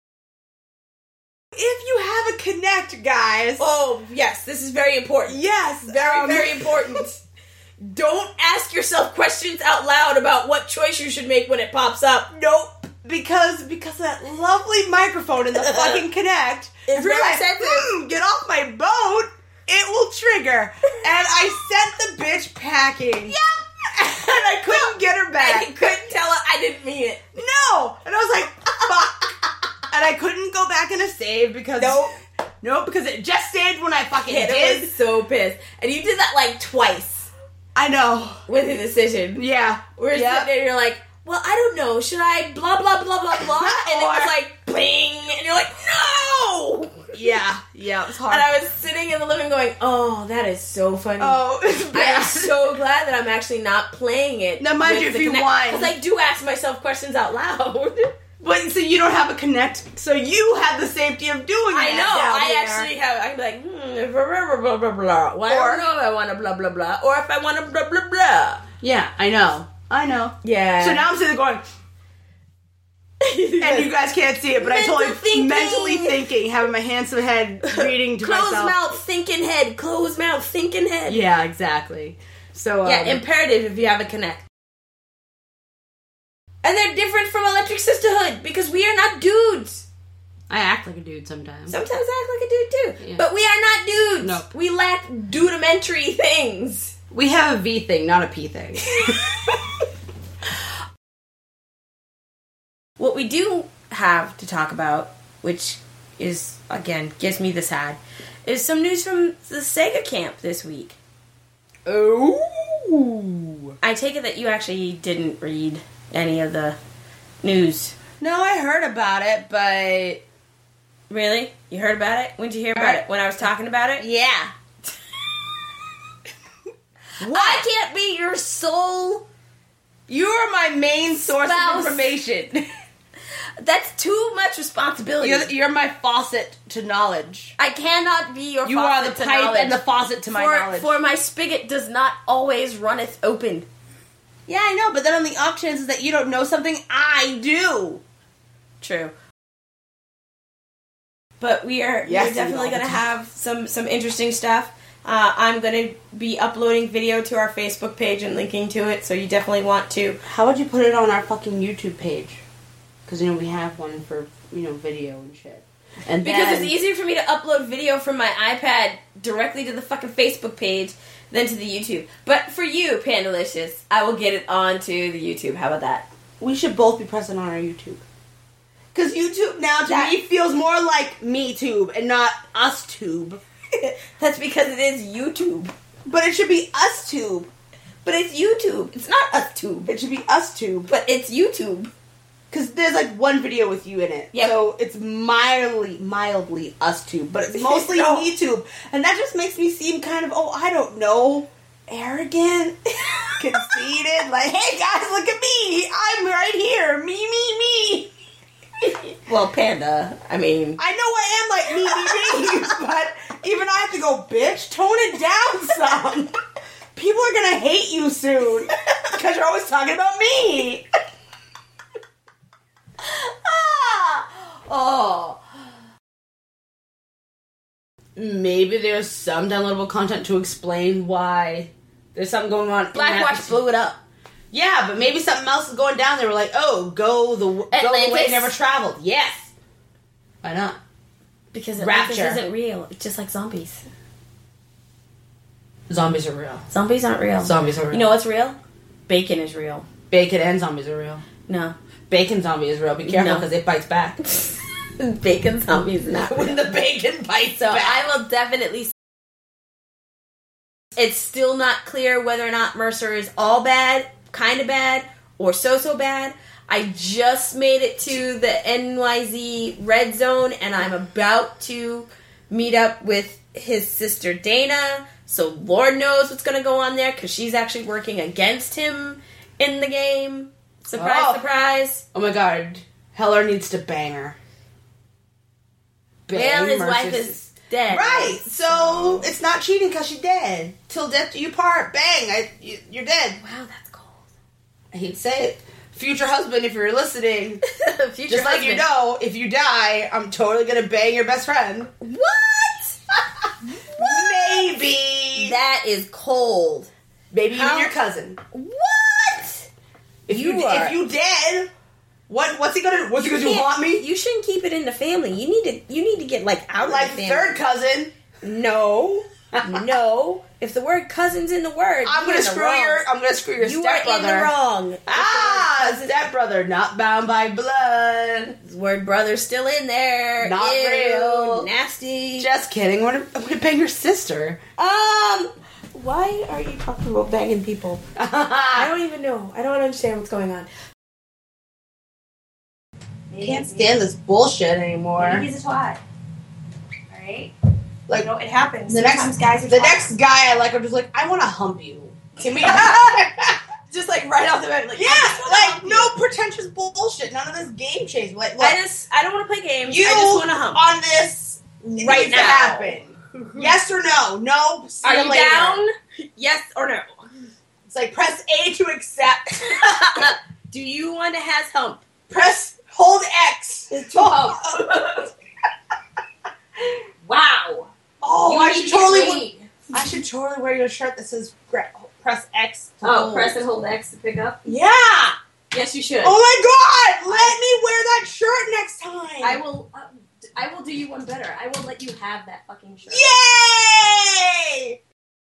If you have a Connect, guys. Oh, yes, this is very important. Yes. Very important. Don't ask yourself questions out loud about what choice you should make when it pops up. Nope. Because that lovely microphone in the fucking Connect, It's if you're very like, sensitive. get off my boat, it will trigger. And I sent the bitch packing. Yep. And I couldn't get her back. I couldn't tell her I didn't mean it. No! And I was like, fuck. And I couldn't go back in a save because... Nope, because it just saved when I fucking Hannah did. was so pissed. And you did that like twice I know. with the decision. Yeah. We're sitting there and you're like, well, I don't know. Should I blah, blah, blah, blah, blah? And it was like, bling. And you're like, no! Yeah, it was hard. And I was sitting in the living room going, oh, that is so funny. Oh, it's I'm bad. so glad that I'm actually not playing it. Now, mind you, if you whine. Because I do ask myself questions out loud. But so you don't have a Connect, so you have the safety of doing I that know. down I there. actually have. I can be like, blah, blah, blah, blah. Well, I don't know if I want to blah, blah, blah. Or if I want to blah, blah, blah. Yeah, I know. Yeah. So now I'm sitting there going, and you guys can't see it, but I totally mentally thinking, having my hands to the head, reading to Closed myself. mouth, thinking head. Closed mouth, thinking head. Yeah, exactly. So Yeah, imperative if you have a Connect. And they're different from Electric Sisterhood because we are not dudes. I act like a dude sometimes. Sometimes I act like a dude too. Yeah. But we are not dudes. Nope. We lack dudimentary things. We have a V thing, not a P thing. What we do have to talk about, which is, again, gives me the sad, is some news from the Sega camp this week. Oh. I take it that you actually didn't read any of the news. No, I heard about it, but... Really? You heard about it? When did you hear about it? When I was talking about it? Yeah. I can't be your sole... You are my main source Spouse. of information. That's too much responsibility. You're my faucet to knowledge. I cannot be your You are the faucet to pipe knowledge. and the faucet to my knowledge. For my spigot does not always runneth open. Yeah, I know, but then on the off chances that you don't know something, I do. True. But we're definitely going to have some interesting stuff. I'm going to be uploading video to our Facebook page and linking to it, so you definitely want to. How would you put it on our fucking YouTube page? Because, we have one for, video and shit. And Because it's easier for me to upload video from my iPad directly to the fucking Facebook page than to the YouTube. But for you, Pandalicious, I will get it onto the YouTube. How about that? We should both be present on our YouTube. Because YouTube now, to me, feels more like me-tube and not us-tube. That's because it is YouTube. But it should be us-tube. But it's YouTube. It's not us-tube. It should be us-tube. But it's YouTube. Because there's one video with you in it. Yep. So it's mildly us-tube. But it's mostly No. me-tube. And that just makes me seem kind of, I don't know, arrogant, conceited. Like, hey guys, look at me. I'm right here. Me. Well, Panda, I mean... I know I am like me, but even I have to go, bitch, tone it down some. People are gonna hate you soon because you're always talking about me. Oh. Maybe there's some downloadable content to explain why there's something going on. Blackwatch blew it up. Yeah, but maybe something else is going down. They were like, go the way Atlantis? never traveled. Yes. Why not? Because Rapture. Atlantis isn't real. It's just like zombies. Zombies are real. Zombies aren't real. Zombies are real. You know what's real? Bacon is real. Bacon and zombies are real. No. Bacon zombie is real. Be careful No. because it bites back. Bacon zombies not real. When the bacon bites So back. I will definitely... It's still not clear whether or not Mercer is all bad, kind of bad, or so bad. I just made it to the NYZ Red Zone, and I'm about to meet up with his sister Dana, so Lord knows what's going to go on there, because she's actually working against him in the game. Surprise, surprise. Oh my god. Heller needs to bang her. Well, his wife is dead. Right, so it's not cheating because she's dead. Till death do you part. Bang, you're dead. Wow, that's cold. I hate to say it. Future husband, if you're listening, Future just like husband. you know, if you die, I'm totally gonna bang your best friend. What? Maybe. That is cold. Maybe even How- your cousin. What? If you dead, what's he gonna do? can't- Haunt me? You shouldn't keep it in the family. You need to get like out Like of the family. third cousin. No. No. If the word cousin's in the word, I'm gonna screw your You are stepbrother. in the wrong. Stepbrother, not bound by blood. The word brother's still in there. Not Ew, real. Nasty. Just kidding. I'm gonna bang your sister. Why are you talking about banging people? I don't even know. I don't understand what's going on. Can't stand this bullshit anymore. Maybe he's a twat. Alright? Like, You know, it happens. the Sometimes guys are the twats. next guy I like, I'm just like, I want to hump you. Can we? Just like right off the bat, like, Yeah, I just wanna like hump no pretentious bullshit. None of this game change. Like, look, I don't want to play games. you I just want to hump. on this Right needs to now. happen. Yes or no? No. See Are you you later. down? Yes or no? It's like press A to accept. Do you want to has hump? Hold X To hump. Wow. Oh, You I need should to get totally. laid. I should totally wear your shirt that says press X. To Oh, hold. press and hold X to pick up? Yeah. Yes, you should. Oh my God! Let me wear that shirt next time. I will do you one better. I will let you have that fucking shirt. Yay!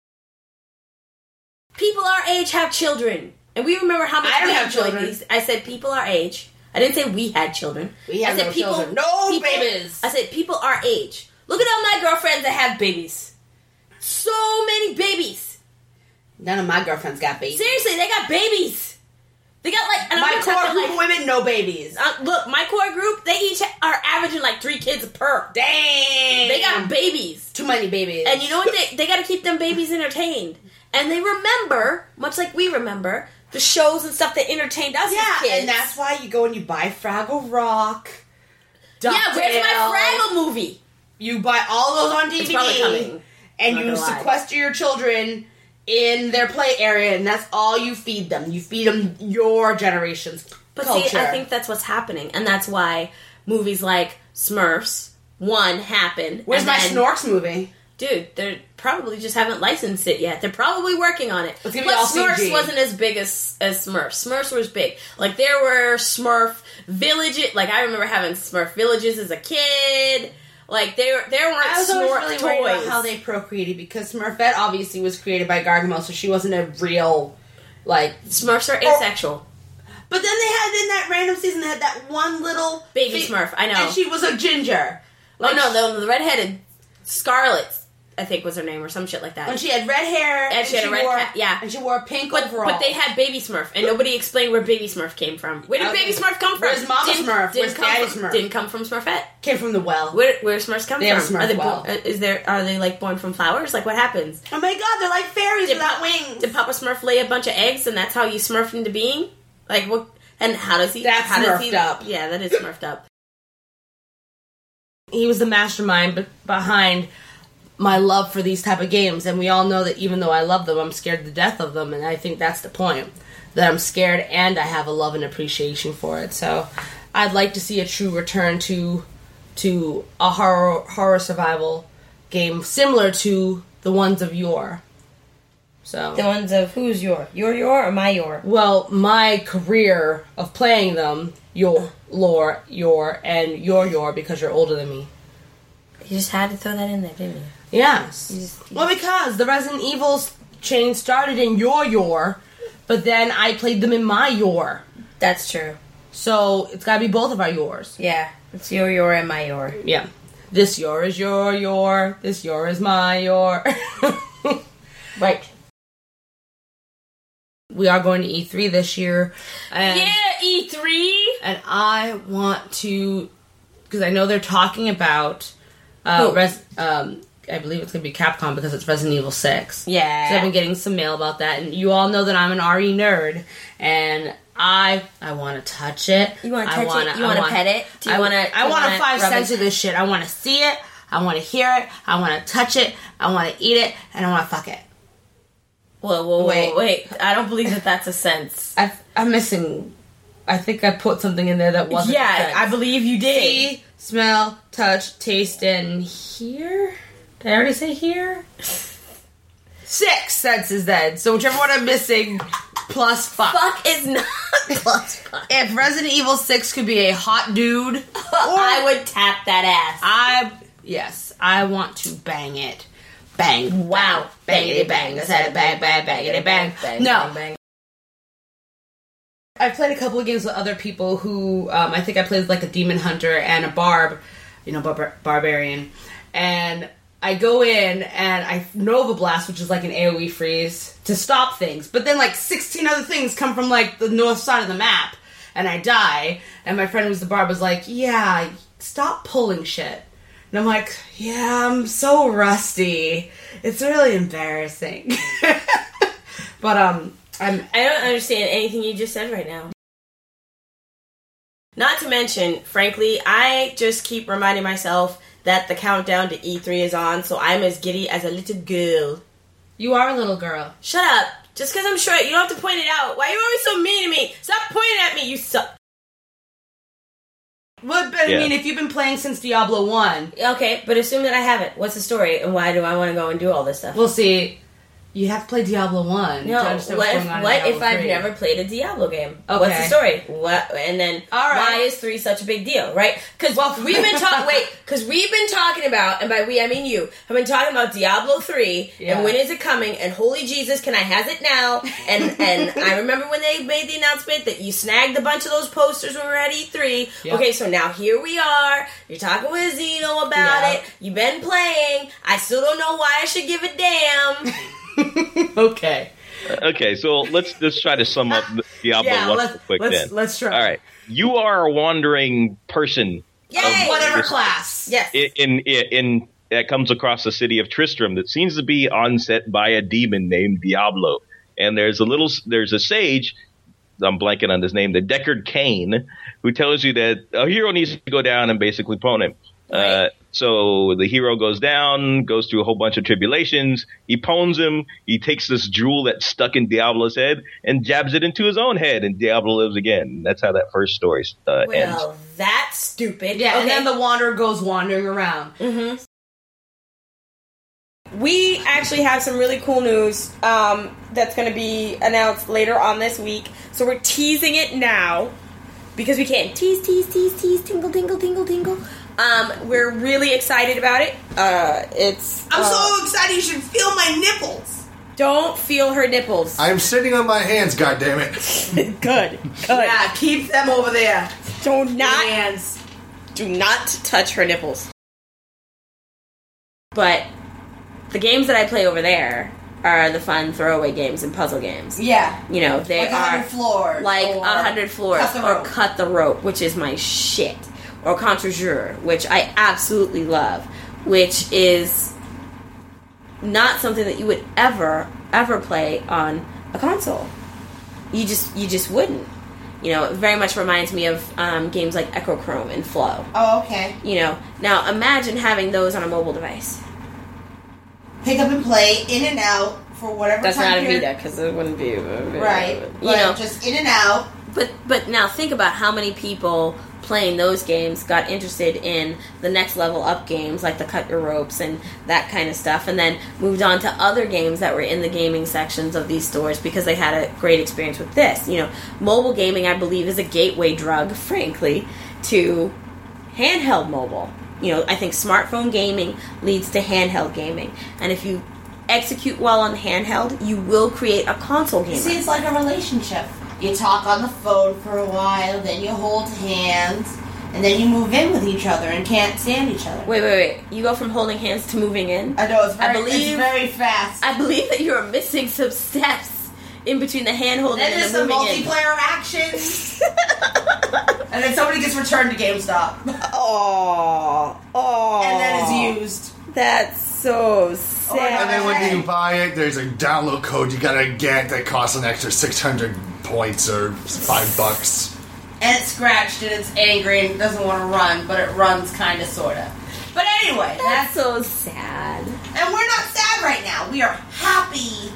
People our age have children. And we remember how much I don't we have enjoyed children. these. I said people our age. I didn't say we had children. We have I said no people, children. No people- babies. I said people our age. Look at all my girlfriends that have babies. So many babies. None of my girlfriends got babies. Seriously, they got babies. They got like... And My I'm core talking group of like, women, no babies. look, my core group, they each are averaging like 3 kids per. Dang. They got babies. too many babies. And you know what? They got to keep them babies entertained. And they remember, much like we remember, the shows and stuff that entertained us Yeah, as kids. and that's why you go and you buy Fraggle Rock. Yeah, where's DuckTales. my Fraggle movie? You buy all those on DVD. It's probably coming. And Not you gonna lie. sequester your children in their play area, and that's all you feed them. You feed them your generation's But culture. see, I think that's what's happening. And that's why movies like Smurfs 1 happened. Where's and my then- Snorks movie? Dude, they probably just haven't licensed it yet. They're probably working on it. It's gonna be Plus, all Smurfs CG. wasn't as big as Smurfs. Smurfs was big. Like, there were Smurf villages. Like, I remember having Smurf villages as a kid. Like, there weren't I was always Smurf really toys. worried about how they procreated, because Smurfette obviously was created by Gargamel, so she wasn't a real, like... Smurfs are asexual. But then they had, in that random season, they had that one little... Baby Smurf, I know. And she was a ginger. Oh, no, the redheaded Scarlet, I think was her name, or some shit like that. When she had red hair, And she had a red wore, cap, yeah. and she wore a pink But overall. they had Baby Smurf, and nobody explained where Baby Smurf came from. Where did Okay. Baby Smurf come from? Where's Mama Smurf? Where's come Daddy from, Smurf? Didn't come from Smurfette. came from the well. Where Smurfs come They have from? a Smurf Are they well. Are they like born from flowers? Like, what happens? Oh my God, they're like fairies Did without Pa- wings. Did Papa Smurf lay a bunch of eggs, and that's how you Smurfed into being? Like, what? And how does he? That's how does Smurfed he, up. Yeah, that is Smurfed up. He was the mastermind behind my love for these type of games, and we all know that even though I love them, I'm scared to death of them, and I think that's the point. That I'm scared and I have a love and appreciation for it. So I'd like to see a true return to a horror survival game similar to the ones of yore. So The ones of who's your or my your? well, my career of playing them, your and your because you're older than me. You just had to throw that in there, didn't you? Yes. Well, because the Resident Evil chain started in your, but then I played them in my your. That's true. So it's gotta be both of our yours. Yeah, it's your and my your. Yeah. This your is your. This your is my your. Right. We are going to E3 this year. And, Yeah, E3. And I want to, because I know they're talking about Who? I believe it's going to be Capcom because it's Resident Evil 6. Yeah. So I've been getting some mail about that, and you all know that I'm an RE nerd, and I want to touch it. You want to touch it? You want to pet it? Do you want to? I want a 5 cents of this shit. I want to see it. I want to hear it. I want to touch it. I want to eat it, and I want to fuck it. Whoa, wait. I don't believe that that's a sense. I'm missing. I think I put something in there that wasn't. Yeah, I believe you did. See, smell, touch, taste, and hear. Did I already say hear? 6 senses then. So whichever one I'm missing, plus fuck. Fuck is not plus fuck. If Resident Evil 6 could be a hot dude, I would tap that ass. I want to bang it. Bang. Wow. Bangity bang. I said bang, bang, bangity bang. No. Bang. I've played a couple of games with other people who, I think I played like a Demon Hunter and a Barb, Barbarian. And I go in and I Nova Blast, which is like an AoE freeze, to stop things. But then like 16 other things come from like the north side of the map. And I die. And my friend who's the Barb was like, yeah, stop pulling shit. And I'm like, yeah, I'm so rusty. It's really embarrassing. But, I don't understand anything you just said right now. Not to mention, frankly, I just keep reminding myself that the countdown to E3 is on, so I'm as giddy as a little girl. You are a little girl. Shut up. Just because I'm short, you don't have to point it out. Why are you always so mean to me? Stop pointing at me, you suck. Well, but I mean, if you've been playing since Diablo 1... Okay, but assume that I haven't. What's the story, and why do I want to go and do all this stuff? We'll see. You have to play Diablo 1. No, what if I've never played a Diablo game? Okay. What's the story? What? And then, why is 3 such a big deal, right? Because we've been talking about, and by we I mean you, have been talking about Diablo 3, and when is it coming, and holy Jesus, can I have it now? And I remember when they made the announcement that you snagged a bunch of those posters when we were at E3. Yep. Okay, so now here we are. You're talking with Zeno about it. You've been playing. I still don't know why I should give a damn. Okay, so let's just try to sum up Diablo 1 real quick then. Let's try. All right. You are a wandering person. Yay! Whatever class. Yes. In that comes across the city of Tristram that seems to be onset by a demon named Diablo. And there's a sage, I'm blanking on his name, the Deckard Cain, who tells you that a hero needs to go down and basically pwn him. Right. So the hero goes down, goes through a whole bunch of tribulations. He pwns him. He takes this jewel that's stuck in Diablo's head and jabs it into his own head, and Diablo lives again. That's how that first story ends. Well, that's stupid. Yeah, okay. And then the wanderer goes wandering around. Mm-hmm. We actually have some really cool news that's going to be announced later on this week. So we're teasing it now because we can't tease, tingle, tingle, tingle, tingle. We're really excited about it. I'm so excited you should feel my nipples. Don't feel her nipples. I'm sitting on my hands, goddammit. Good. Yeah, keep them over there. Do not touch her nipples. But the games that I play over there are the fun throwaway games and puzzle games. Yeah. You know, they like 100 floors. Like 100 floors. Cut the rope, which is my shit. Or Contre-Jour, which I absolutely love, which is not something that you would ever play on a console. You just wouldn't. You know, it very much reminds me of games like Echochrome and Flow. Oh, okay. You know, now imagine having those on a mobile device. Pick up and play, in and out, for whatever That's time not a Vita, because it wouldn't be... Right. You know, just in and out. But now think about how many people playing those games got interested in the next level up games like the Cut Your Ropes and that kind of stuff, and then moved on to other games that were in the gaming sections of these stores because they had a great experience with this. You know, mobile gaming, I believe, is a gateway drug, frankly, to handheld mobile. You know, I think smartphone gaming leads to handheld gaming, and if you execute well on handheld, you will create a console gamer. See, it's like a relationship. You talk on the phone for a while, then you hold hands, and then you move in with each other and can't stand each other. Wait. You go from holding hands to moving in? I know, it's very fast. I believe that you are missing some steps in between the hand holding and the moving in. Then there's some multiplayer action. And then somebody gets returned to GameStop. Oh. And then is used. That's so sad. And then when you buy it, there's a download code you gotta get that costs an extra 600 points or $5. And it's scratched and it's angry and doesn't want to run, but it runs kind of, sort of. But anyway, That's so sad. and we're not sad right now. We are happy.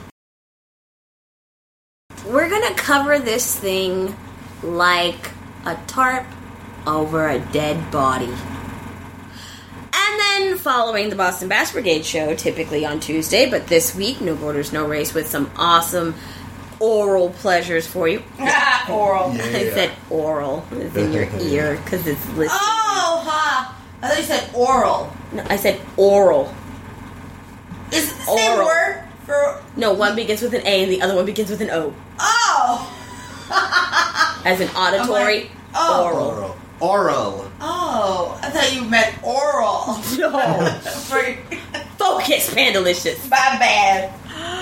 We're gonna cover this thing like a tarp over a dead body. And then following the Boston Bass Brigade show, typically on Tuesday, but this week, No Borders, No Race, with some awesome oral pleasures for you. Oral. Yeah. I said oral. It's in your ear because it's listening. Oh, ha! I thought you said oral. No, I said oral. Is it the same Oral. word for... No, one begins with an A and the other one begins with an O. Oh! As in auditory, I'm like, oh. oral. Oral. Oh, I thought you meant oral. No. For- Focus, Pandalicious. My bad.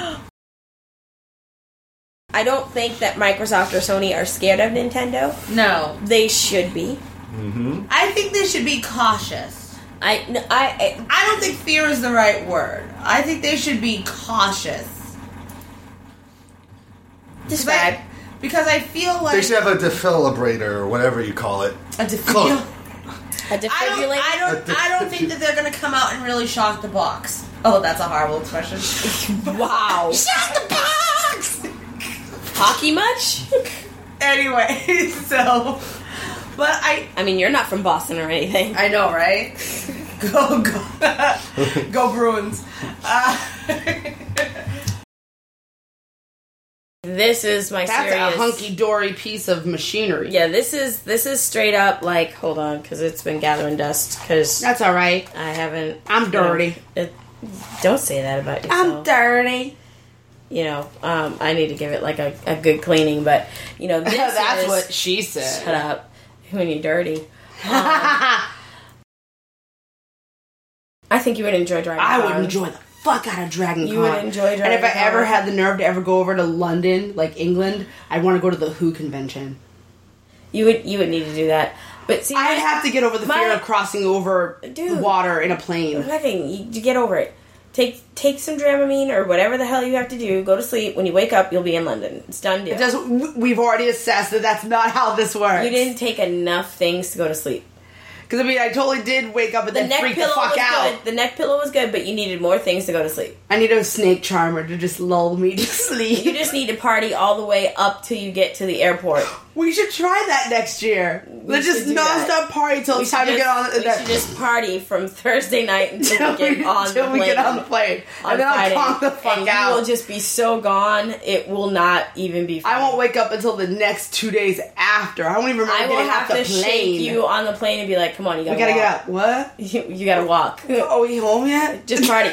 I don't think that Microsoft or Sony are scared of Nintendo. No. They should be. I think they should be cautious. I I don't think fear is the right word. I think they should be cautious. describe. Because I feel like... They should have a defibrillator or whatever you call it. a defibrillator. A defibrillator. I don't think that they're going to come out and really shock the box. Oh, that's a horrible expression. Wow. Shock the box! Hockey much? Anyway, so... But I mean, you're not from Boston or anything. I know, right? Go Bruins. This is my That's serious... a hunky-dory piece of machinery. Yeah, this is straight up like, hold on, because it's been gathering dust, because That's all right. I haven't... I'm dirty. Don't say that about yourself. I'm dirty. You know, I need to give it like a good cleaning, but, you know, this That's is... what she said. Shut up. When you're dirty. I think you would enjoy driving I would cars. enjoy the fuck out of Dragon Con. You would enjoy driving And if I ever cars. had the nerve to ever go over to London, like England, I'd want to go to the WHO convention. You would need to do that. But see, I'd have to get over the fear of crossing over Dude. water in a plane. nothing. You get over it. Take some Dramamine or whatever the hell you have to do. Go to sleep. When you wake up, you'll be in London. It's done deal. We've already assessed that that's not how this works. You didn't take enough things to go to sleep. Because, I mean, I totally did wake up and The then neck freak the pillow fuck was out. good. The neck pillow was good, but you needed more things to go to sleep. I need a snake charmer to just lull me to sleep. You just need to party all the way up till you get to the airport. We should try that next year. Let's should just do that. non-stop party till it's time to get on. We should just party from Thursday night until we get on the Until plane. we get on the plane. on And then Friday. I'll conk the fuck and out. you will just be so gone, it will not even be funny. I won't wake up until the next 2 days after. I won't even remember I will getting have off to the plane. shake you on the plane and be like, come on, you We gotta gotta walk. get out. What? You gotta walk. Are we home yet? Just party.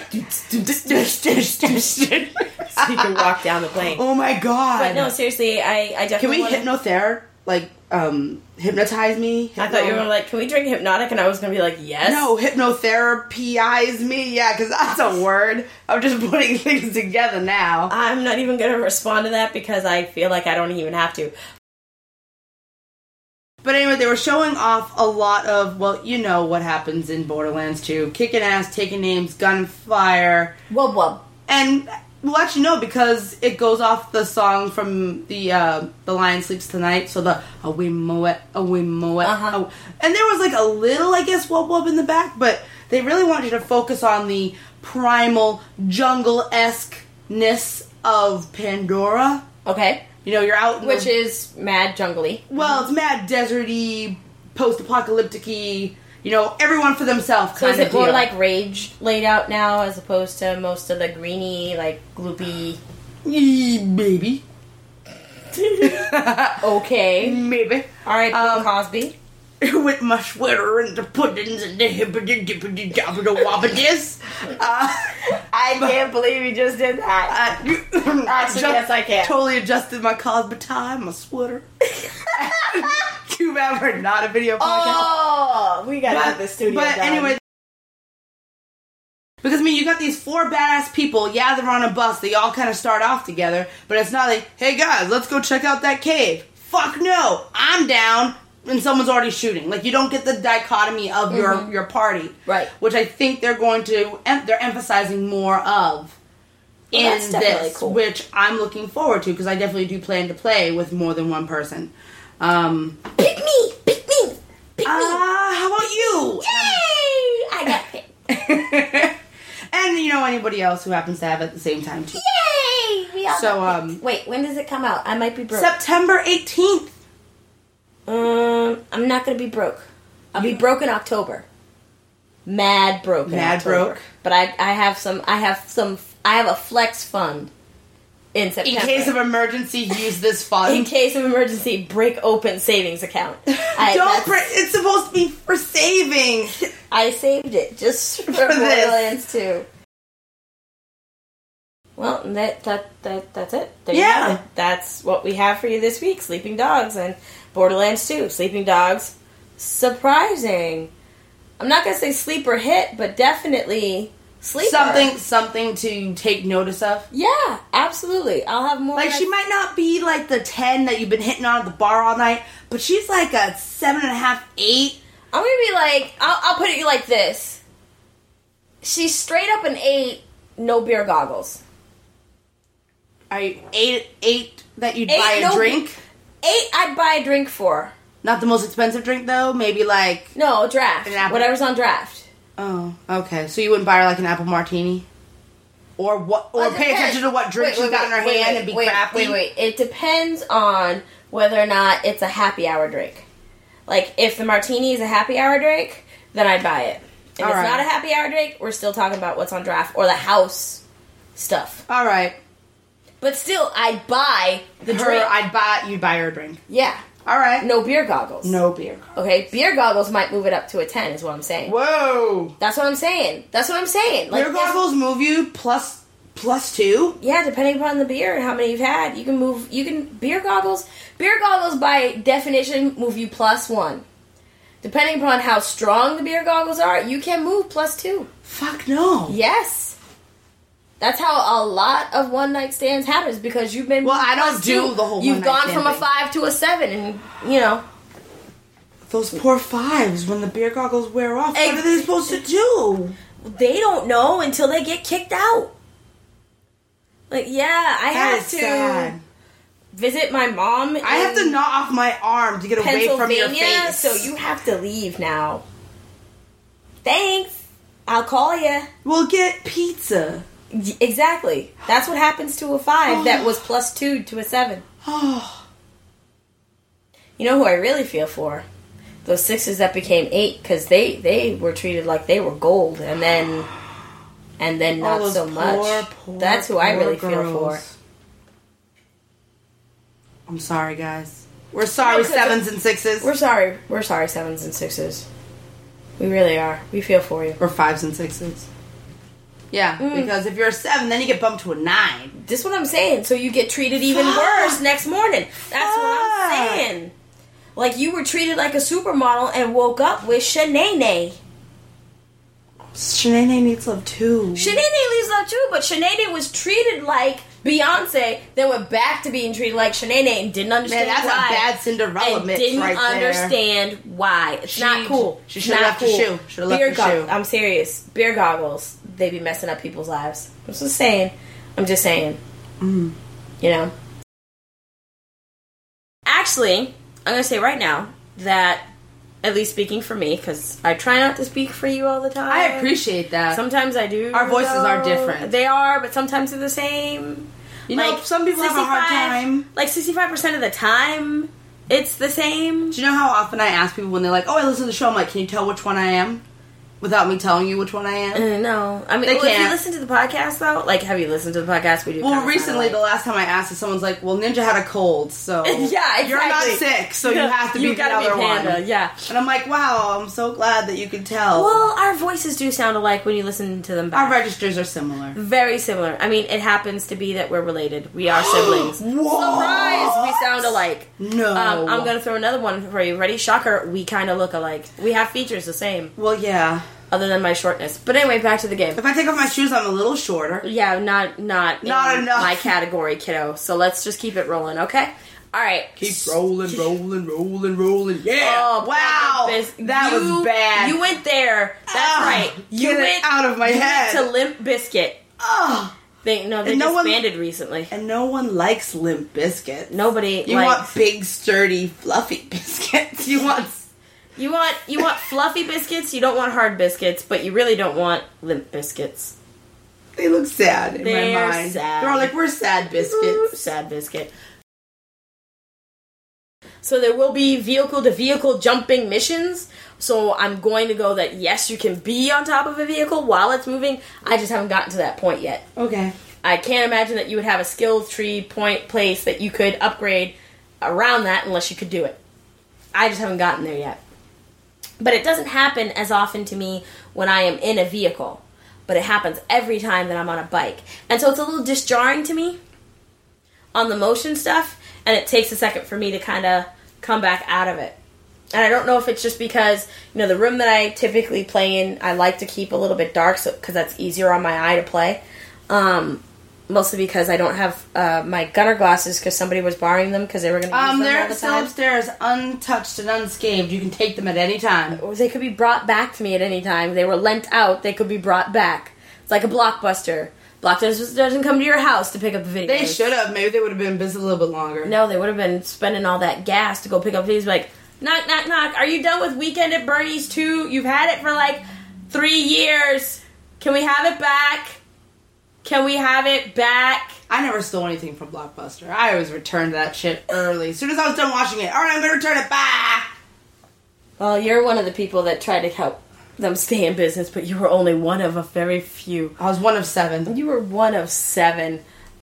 So you can walk down the plane. Oh my god. But no, seriously, I Can definitely we wanna- hypnotherapy? Like, hypnotize me? I thought you were like, can we drink Hypnotic? And I was gonna be like, yes. No, hypnotherapyize me? Yeah, because that's a word. I'm just putting things together now. I'm not even gonna respond to that because I feel like I don't even have to. But anyway, they were showing off a lot of, well, you know what happens in Borderlands 2. Kicking ass, taking names, gunfire. Wub wub. And we'll let you know because it goes off the song from the Lion Sleeps Tonight. So the a-wim-moet, a-wim-moet. Uh-huh. And there was like a little, I guess, wub-wub in the back. But they really want you to focus on the primal jungle-esque-ness of Pandora. Okay. You know, you're out in Which the, is mad jungly. well, it's mad deserty, post-apocalyptic-y, you know, everyone for themselves So kind is of it more deal. like Rage laid out now as opposed to most of the greeny, like gloopy? Maybe. Okay. Maybe. All right, Bill Cosby. With my sweater and the puddings and the hippity-dippity-doppity-woppity. I can't believe you just did that. Actually, yes, I can. Totally adjusted my Cosby tie, my sweater. Too bad we're not a video podcast. Oh, we gotta get the studio But done. anyway, because I mean, you got these four badass people. Yeah, they're on a bus. They all kind of start off together, but it's not like, hey guys, let's go check out that cave. Fuck no, I'm down. and someone's already shooting. Like, you don't get the dichotomy of your party. Right. Which I think they're going to, they're emphasizing more of in that's definitely this, cool. which I'm looking forward to, because I definitely do plan to play with more than one person. Pick me! Pick me! Pick me! How about you? Yay! I got picked. And, anybody else who happens to have it at the same time, too. Yay! We all So, got picked. Wait, when does it come out? I might be broke. September 18th. I'm not gonna be broke. I'll be broke in October. Mad broke. In Mad October. broke. But I have a flex fund in September. In case of emergency, use this fund. In case of emergency, break open savings account. It's supposed to be for saving. I saved it just for Borderlands 2. Well, that's it. There you Yeah. have it. That's what we have for you this week. Sleeping Dogs and Borderlands 2. Sleeping Dogs, surprising. I'm not going to say sleeper hit, but definitely sleeper. Something to take notice of. Yeah, absolutely. I'll have more. Like, she might not be like the 10 that you've been hitting on at the bar all night, but she's like a 7.5, 8. I'm going to be like, I'll put it like this. She's straight up an 8, no beer goggles. Are you 8 that you'd buy a drink? 8 I'd buy a drink for. Not the most expensive drink, though? Maybe like... No, draft. An apple. Whatever's on draft. Oh, okay. So you wouldn't buy her like an apple martini? Or what? Or pay attention to what drink she's got in her hand and be crafty? Wait. It depends on whether or not it's a happy hour drink. Like, if the martini is a happy hour drink, then I'd buy it. If it's not a happy hour drink, we're still talking about what's on draft or the house stuff. All right. But still, I'd buy the drink. You'd buy her a drink. Yeah. All right. No beer goggles. No beer goggles. Okay, beer goggles might move it up to a 10 is what I'm saying. Whoa. That's what I'm saying. Like, Beer goggles move you plus 2? Yeah, depending upon the beer and how many you've had. Beer goggles by definition move you plus 1. Depending upon how strong the beer goggles are, you can move plus 2. Fuck no. Yes. That's how a lot of one night stands happens because you've been. Well, I don't plus do 2. the whole You've one night gone from a stand thing. 5 to a 7, and Those poor 5s when the beer goggles wear off. What are they supposed to do? they don't know until they get kicked out. Like, yeah, I That have is to sad. visit my mom. I have to knock off my arm to get away from your Pennsylvania, face. so you have to leave now. Thanks. I'll call you. We'll get pizza. Exactly. That's what happens to a 5 that was plus 2 to a 7. Oh. You know who I really feel for? Those 6s that became 8 because they were treated like they were gold, and then not those so much. poor, That's who I poor really feel girls. for. I'm sorry, guys. We're sorry, 7s and 6s. We're sorry. We're sorry, 7s and 6s. We really are. We feel for you. Or 5s and 6s. Yeah, because if you're a 7, then you get bumped to a 9. This is what I'm saying. So you get treated even worse next morning. That's what I'm saying. Like you were treated like a supermodel and woke up with Shanae. Shanae needs love too. Shanae leaves love too, but Shanae was treated like Beyonce, then went back to being treated like Shanae and didn't understand Man, that's why. a bad Cinderella And mix didn't right there. understand why. It's not cool. She should have left her shoe. Should have left Beer her goggles. shoe. I'm serious. Beer goggles. They be messing up people's lives. I'm just saying. You know? Actually, I'm going to say right now that, at least speaking for me, because I try not to speak for you all the time. I appreciate that. Sometimes I do. Our voices are different. They are, but sometimes they're the same. You know, some people have a hard time. Like 65% of the time, it's the same. Do you know how often I ask people when they're like, "Oh, I listen to the show." I'm like, "Can you tell which one I am?" Without me telling you which one I am. No, I mean, They if you can't. listen to the podcast though, like, have you listened to the podcast? We do. Well, kinda recently, sound the last time I asked it, someo's like, "Well, Ninja had a cold, so yeah, exactly. you're not sick, so you have to be the gotta other be Panda, one." yeah. And I'm like, "Wow, I'm so glad that you could tell." Well, our voices do sound alike when you listen to them back. Our registers are similar. Very similar. I mean, it happens to be that we're related. We are siblings. Whoa. Surprise! We sound alike. No. I'm gonna throw another one for you. Ready? Shocker. We kind of look alike. We have features the same. Well, yeah. other than my shortness. But anyway, back to the game. If I take off my shoes, I'm a little shorter. Yeah, not in enough. my category, kiddo. So let's just keep it rolling, okay? All right. Keep rolling. Yeah. Oh, wow. That was bad. You went there. That's right. You Get it went out of my head. to Limp Bizkit. Oh. They disbanded recently. And no one likes Limp Bizkit. Nobody. You want big, sturdy, fluffy biscuits. You want fluffy biscuits. You don't want hard biscuits, but you really don't want Limp Biscuits. They look sad in They're my mind. sad. They're all like, we're sad biscuits. Ooh, sad biscuit. So there will be vehicle-to-vehicle jumping missions. So I'm going to go that, yes, you can be on top of a vehicle while it's moving. I just haven't gotten to that point yet. Okay. I can't imagine that you would have a skill tree place that you could upgrade around that unless you could do it. I just haven't gotten there yet. But it doesn't happen as often to me when I am in a vehicle. But it happens every time that I'm on a bike. And so it's a little disjarring to me on the motion stuff. And it takes a second for me to kind of come back out of it. And I don't know if it's just because, the room that I typically play in, I like to keep a little bit dark because that's easier on my eye to play. Mostly because I don't have my gunner glasses because somebody was borrowing them because they were going to use them all They're the still time. upstairs, untouched and unscathed. You can take them at any time. Or they could be brought back to me at any time. They were lent out. They could be brought back. It's like a Blockbuster. Blockbuster doesn't come to your house to pick up the videos. They should have. Maybe they would have been busy a little bit longer. No, they would have been spending all that gas to go pick up videos. Like, knock, knock, knock. Are you done with Weekend at Bernie's 2? You've had it for like 3 years. Can we have it back? Can we have it back? I never stole anything from Blockbuster. I always returned that shit early. As soon as I was done watching it, alright, I'm going to return it back. Well, you're one of the people that tried to help them stay in business, but you were only one of a very few. I was one of 7. You were one of 7.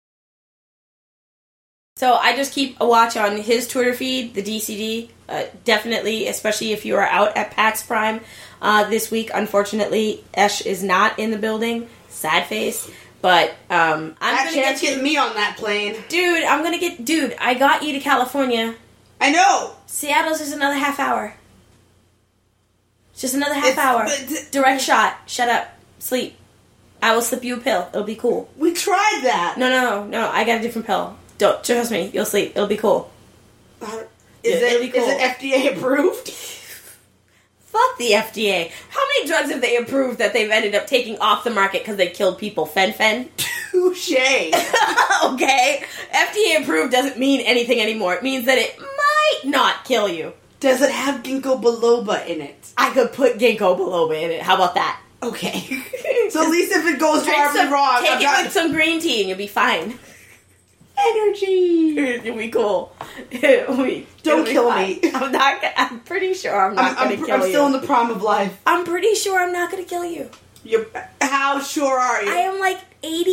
So I just keep a watch on his Twitter feed, the DCD. Definitely, especially if you are out at PAX Prime this week. Unfortunately, Esh is not in the building. Sad face. But I'm That gonna chance get me on that plane. Dude, I got you to California. I know. Seattle's just another half hour. It's just another half hour. but- Direct shot. Shut up. Sleep. I will slip you a pill. It'll be cool. We tried that. No. I got a different pill. Don't trust me. You'll sleep. It'll be cool. It'll be cool. Is it FDA approved? Fuck the FDA. How many drugs have they approved that they've ended up taking off the market because they killed people? Fen. Touche. Okay. FDA approved doesn't mean anything anymore. It means that it might not kill you. Does it have ginkgo biloba in it? I could put ginkgo biloba in it. How about that? Okay. So at least if it goes horribly wrong, Take it with some green tea and you'll be fine. energy. It'll be cool. Don't kill me. I'm pretty sure I'm not going to kill you. I'm still in the prom of life. I'm pretty sure I'm not going to kill you. How sure are you? I am like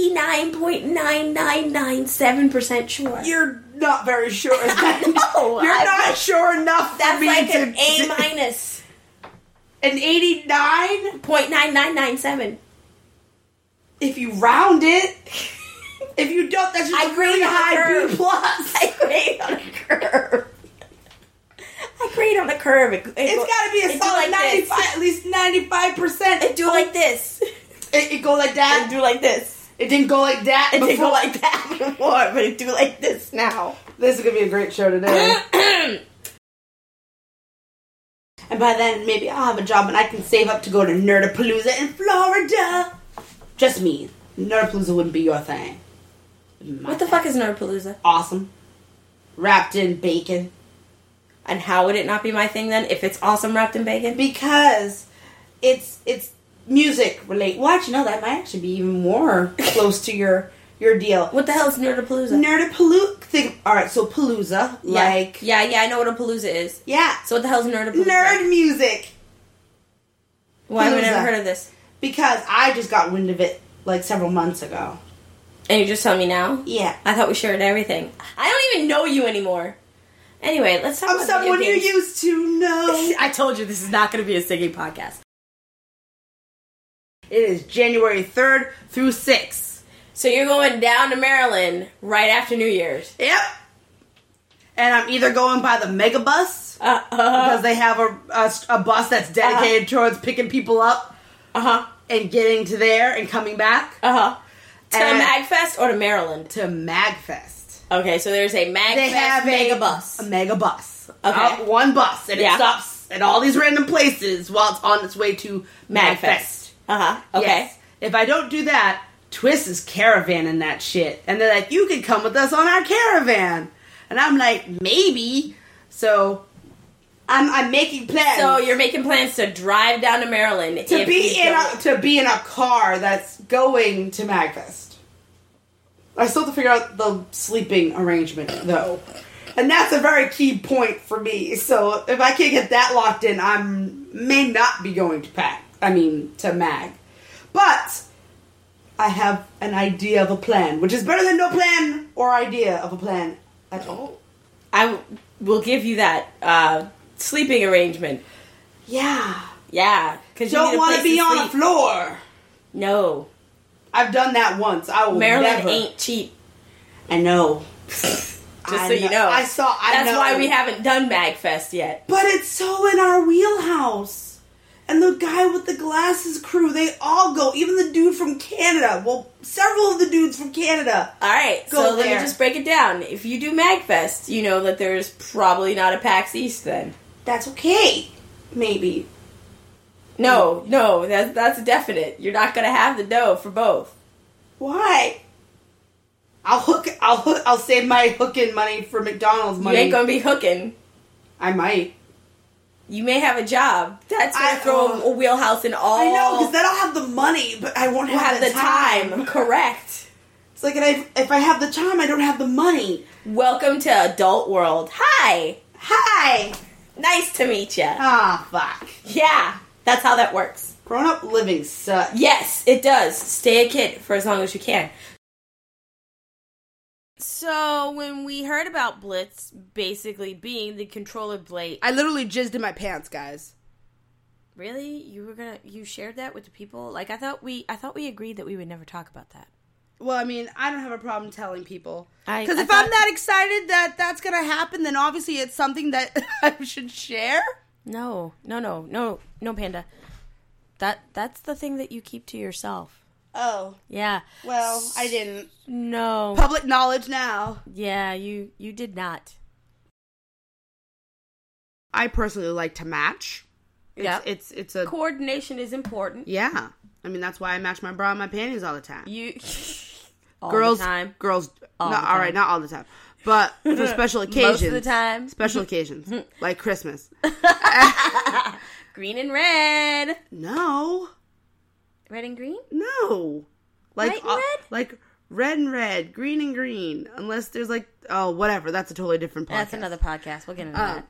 89.9997% sure. You're not very sure. No, You're not sure enough for That's me like to... an A minus. An 89? 0.9997. If you round it... If you don't, that's just I a really grade on a high curve. B plus. I grade on a curve. I grade on a curve. It's got to be a solid like 95, this. at least 95%. It do like this. It go like that? It do like this. It didn't go like that It before? didn't go like that before, but it do like this now. This is going to be a great show today. And by then, maybe I'll have a job and I can save up to go to Nerdapalooza in Florida. Just me. Nerdapalooza wouldn't be your thing. What the fuck is Nerdapalooza? Awesome. Wrapped in bacon. And how would it not be my thing then if it's awesome wrapped in bacon? Because it's music related. Well, actually, no, that might actually be even more close to your deal. What the hell is Nerdapalooza? Nerdapalooza. Alright, so Palooza, like... Yeah, I know what a palooza is. Yeah. So what the hell is Nerdapalooza? Nerd music. Why have I Palooza. never heard of this? Because I just got wind of it, like, several months ago. And you're just telling me now? Yeah. I thought we shared everything. I don't even know you anymore. Anyway, let's talk I'm about someone video you games. used to know. I told you this is not going to be a singing podcast. It is January 3rd through 6th. So you're going down to Maryland right after New Year's. Yep. And I'm either going by the Megabus, because they have a bus that's dedicated towards picking people up and getting to there and coming back. To And- MagFest or to Maryland? To MagFest. Okay, so there's a MagFest mega bus. A mega bus. Okay. One bus. And Yeah. it stops at all these random places while it's on its way to MagFest. Okay. Yes. If I don't do that, Twist is caravanning that shit. And they're like, you can come with us on our caravan. And I'm like, maybe. So I'm making plans. So you're making plans to drive down to Maryland to be in a car that's going to MagFest. I still have to figure out the sleeping arrangement though. And that's a very key point for me. So if I can't get that locked in, I may not be going to Mag. But I have an idea of a plan, which is better than no plan or idea of a plan at all. I will give you that sleeping arrangement. Yeah. Yeah, because you Don't want to be on the floor. No, I've done that once. I will Maryland never. ain't cheap. I know. Just so you know, That's why we haven't done MagFest yet. But it's so in our wheelhouse. And the guy with the glasses crew, they all go. Even the dude from Canada. Well, several of the dudes from Canada. All right, Go so let there. me just break it down. If you do MagFest, you know that there's probably not a PAX East then. That's okay. Maybe. No, that's definite. You're not gonna have the dough for both. Why? I'll save my hooking money for McDonald's money. You ain't gonna be hooking. I might. You may have a job. That's gonna throw a wheelhouse in all. I know, because then I'll have the money, but I won't have the time. Correct. It's like if I have the time, I don't have the money. Welcome to Adult World. Hi. Hi. Nice to meet you. Ah, fuck. Yeah, that's how that works. Grown up living sucks. Yes, it does. Stay a kid for as long as you can. So, when we heard about Blitz basically being the controller blade... I literally jizzed in my pants, guys. Really? You shared that with the people? Like, I thought we agreed that we would never talk about that. Well, I mean, I don't have a problem telling people. Because Because if I'm that excited that that's going to happen, then obviously it's something that I should share. No, Panda. That's the thing that you keep to yourself. Oh. Yeah. Well, I didn't. No. Public knowledge now. Yeah, you did not. I personally like to match. Yeah. It's a... Coordination is important. Yeah. I mean, that's why I match my bra and my panties all the time. All Girls, the time. Girls, All not, the time. all right, not all the time. But for special occasions. Most of the time. Special occasions. Like Christmas. Green and red. No. Red and green? No. Like, White and red? Like red and red, green and green. Unless there's like, oh, whatever. That's a totally different podcast. That's another podcast. We'll get into that.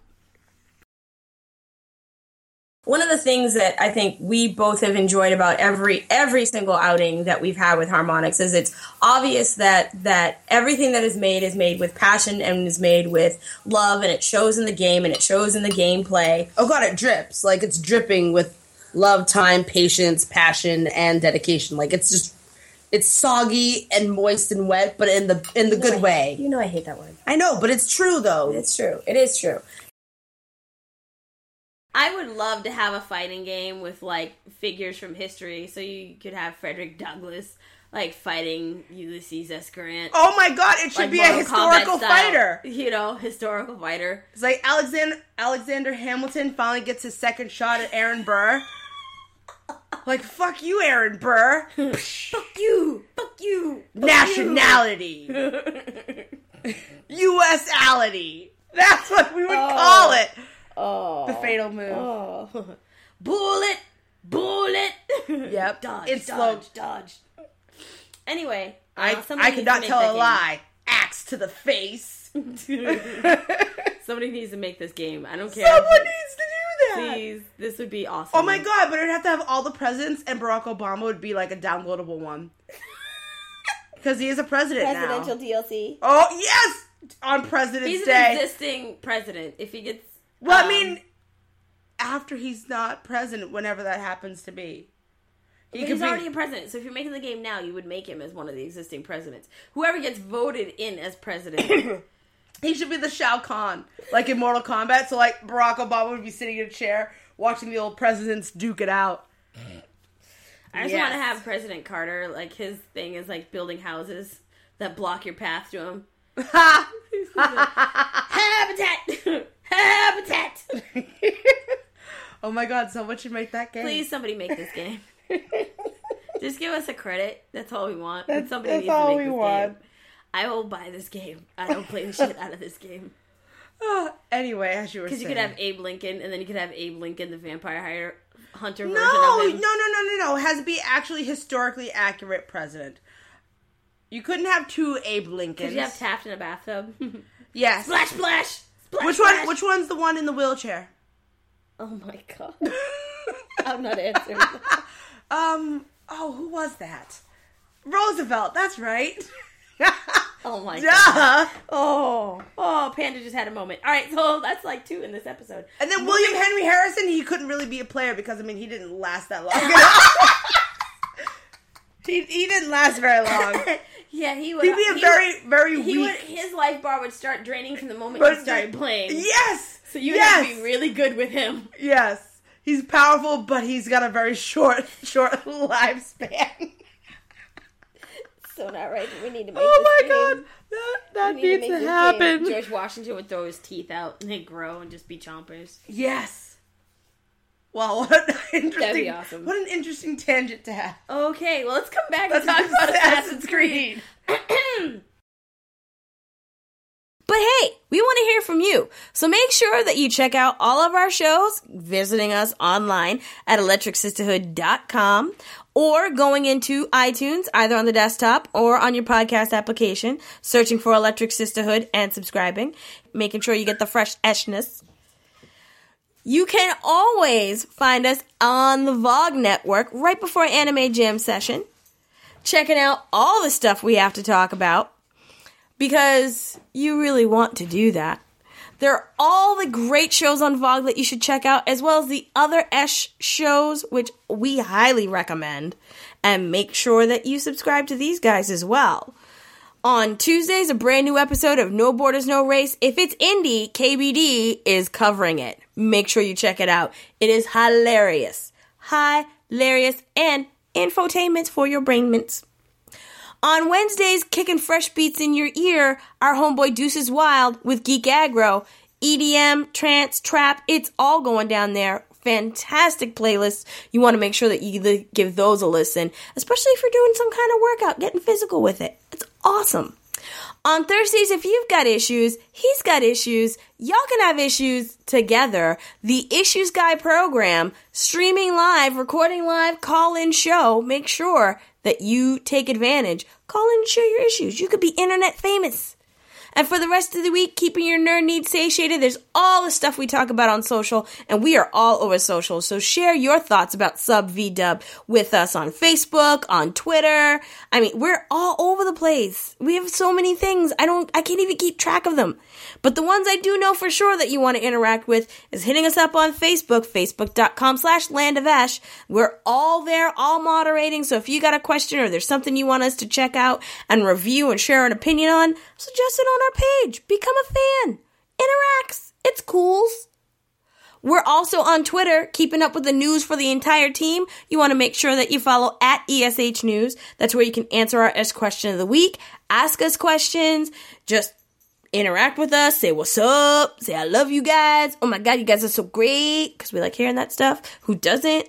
One of the things that I think we both have enjoyed about every single outing that we've had with Harmonix is it's obvious that everything that is made with passion and is made with love, and it shows in the game and it shows in the gameplay. Oh god, it drips. Like, it's dripping with love, time, patience, passion, and dedication. Like, it's soggy and moist and wet, but in the good way. You know I hate that word. I know, but it's true though. It's true. It is true. I would love to have a fighting game with, like, figures from history, so you could have Frederick Douglass, like, fighting Ulysses S. Grant. Oh my god, it should Like be a Mortal Kombat historical style. fighter. You know, historical fighter. It's like Alexander Hamilton finally gets his second shot at Aaron Burr. Like, fuck you, Aaron Burr. Fuck you! Fuck you! Fuck Nationality. U.S.ality. That's what we would call it. Oh. The fatal move. Oh. Bullet! Yep. Dodge, It's dodge. Anyway. I somebody could needs not to make tell that a lie. Axe to the face. Somebody needs to make this game. I don't care. Someone needs to do that. Please. This would be awesome. Oh my god, but it'd have to have all the presidents, and Barack Obama would be like a downloadable one. Because he is a president Presidential now. DLC. Oh, yes! On President's He's Day. an existing president. If he gets... Well, I mean, after he's not president, whenever that happens to be. He's already a president, so if you're making the game now, you would make him as one of the existing presidents. Whoever gets voted in as president... He should be the Shao Kahn, like in Mortal Kombat. So, like, Barack Obama would be sitting in a chair watching the old presidents duke it out. I just Yes. want to have President Carter, like, his thing is, like, building houses that block your path to him. Habitat! Habitat! Oh my god, someone should make that game. Please, somebody make this game. Just give us a credit. That's all we want. But That's- somebody that's needs to all make we this want. game. I will buy this game. I will play the shit out of this game. Anyway, as you were saying. Because you could have Abe Lincoln, and then you could have Abe Lincoln, the vampire hunter version No, of him. no. It has to be actually historically accurate president. You couldn't have two Abe Lincolns. Could you have Taft in a bathtub? Yes. Splash, splash! Splash, Which splash. one? Which one's the one in the wheelchair? Oh my god. I'm not answering that. Oh, who was that? Roosevelt. That's right. Oh my god. Duh. Oh, Panda just had a moment. Alright, so that's like 2 in this episode. And then William Henry Harrison. He couldn't really be a player because he didn't last that long. he didn't last very long. Yeah, he would. He'd be a very weak. His life bar would start draining from the moment he started playing. Yes. So you would have to be really good with him. Yes. He's powerful, but he's got a very short lifespan. So not right. We need to make Oh this my game. god. That We needs make to this happen. game. George Washington would throw his teeth out and they'd grow and just be chompers. Yes. Wow, what an interesting, That'd be awesome. What an interesting tangent to have. Okay, well let's come back Let's and talk talk about Assassin's Creed. But hey, we want to hear from you. So make sure that you check out all of our shows, visiting us online at electricsisterhood.com or going into iTunes, either on the desktop or on your podcast application, searching for Electric Sisterhood and subscribing, making sure you get the fresh eshness. You can always find us on the VOG network right before Anime Jam session, checking out all the stuff we have to talk about. Because you really want to do that. There are all the great shows on VOG that you should check out, as well as the other Esh shows, which we highly recommend. And make sure that you subscribe to these guys as well. On Tuesdays, a brand new episode of No Borders, No Race. If it's indie, KBD is covering it. Make sure you check it out. It is hilarious. Hilarious and infotainment for your brain mints. On Wednesdays, kicking fresh beats in your ear, our homeboy Deuces Wild with Geek Aggro, EDM, trance, trap, it's all going down there. Fantastic playlists. You want to make sure that you give those a listen, especially if you're doing some kind of workout, getting physical with it. It's awesome. On Thursdays, if you've got issues, he's got issues, y'all can have issues together. The Issues Guy program, streaming live, recording live, call-in show. Make sure that you take advantage. Call in and share your issues. You could be internet famous. And for the rest of the week, keeping your nerd needs satiated, there's all the stuff we talk about on social, and we are all over social. So share your thoughts about Sub V-Dub with us on Facebook, on Twitter. I mean, we're all over the place. We have so many things. I can't even keep track of them. But the ones I do know for sure that you want to interact with is hitting us up on Facebook, facebook.com/landofash. We're all there, all moderating. So if you got a question or there's something you want us to check out and review and share an opinion on, suggest it on our page. Become a fan. Interacts. It's cools. We're also on Twitter, keeping up with the news for the entire team. You want to make sure that you follow at ESH News. That's where you can answer our S question of the week, ask us questions, just interact with us, say what's up, say I love you guys. Oh my god, you guys are so great, because we like hearing that stuff. Who doesn't?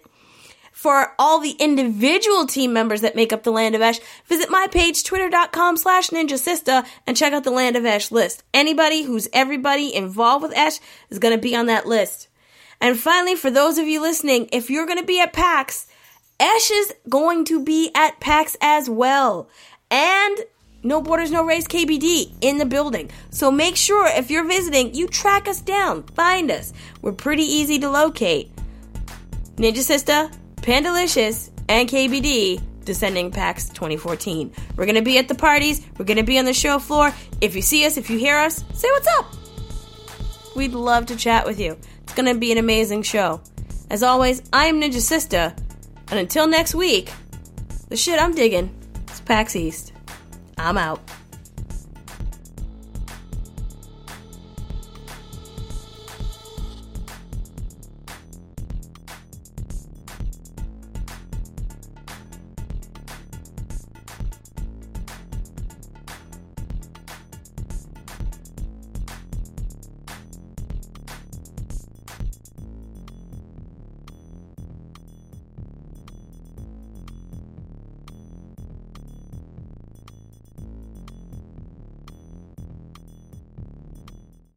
For all the individual team members that make up the Land of Ash, visit my page, twitter.com/ninjasista, and check out the Land of Ash list. Anybody who's everybody involved with Ash is going to be on that list. And finally, for those of you listening, if you're going to be at PAX, Ash is going to be at PAX as well. And No Borders, No Race KBD in the building. So make sure if you're visiting, you track us down. Find us. We're pretty easy to locate. Ninja Sista, Pandalicious, and KBD Descending PAX 2014. We're going to be at the parties. We're going to be on the show floor. If you see us, if you hear us, say what's up. We'd love to chat with you. It's going to be an amazing show. As always, I am Ninja Sista. And until next week, the shit I'm digging is PAX East. I'm out.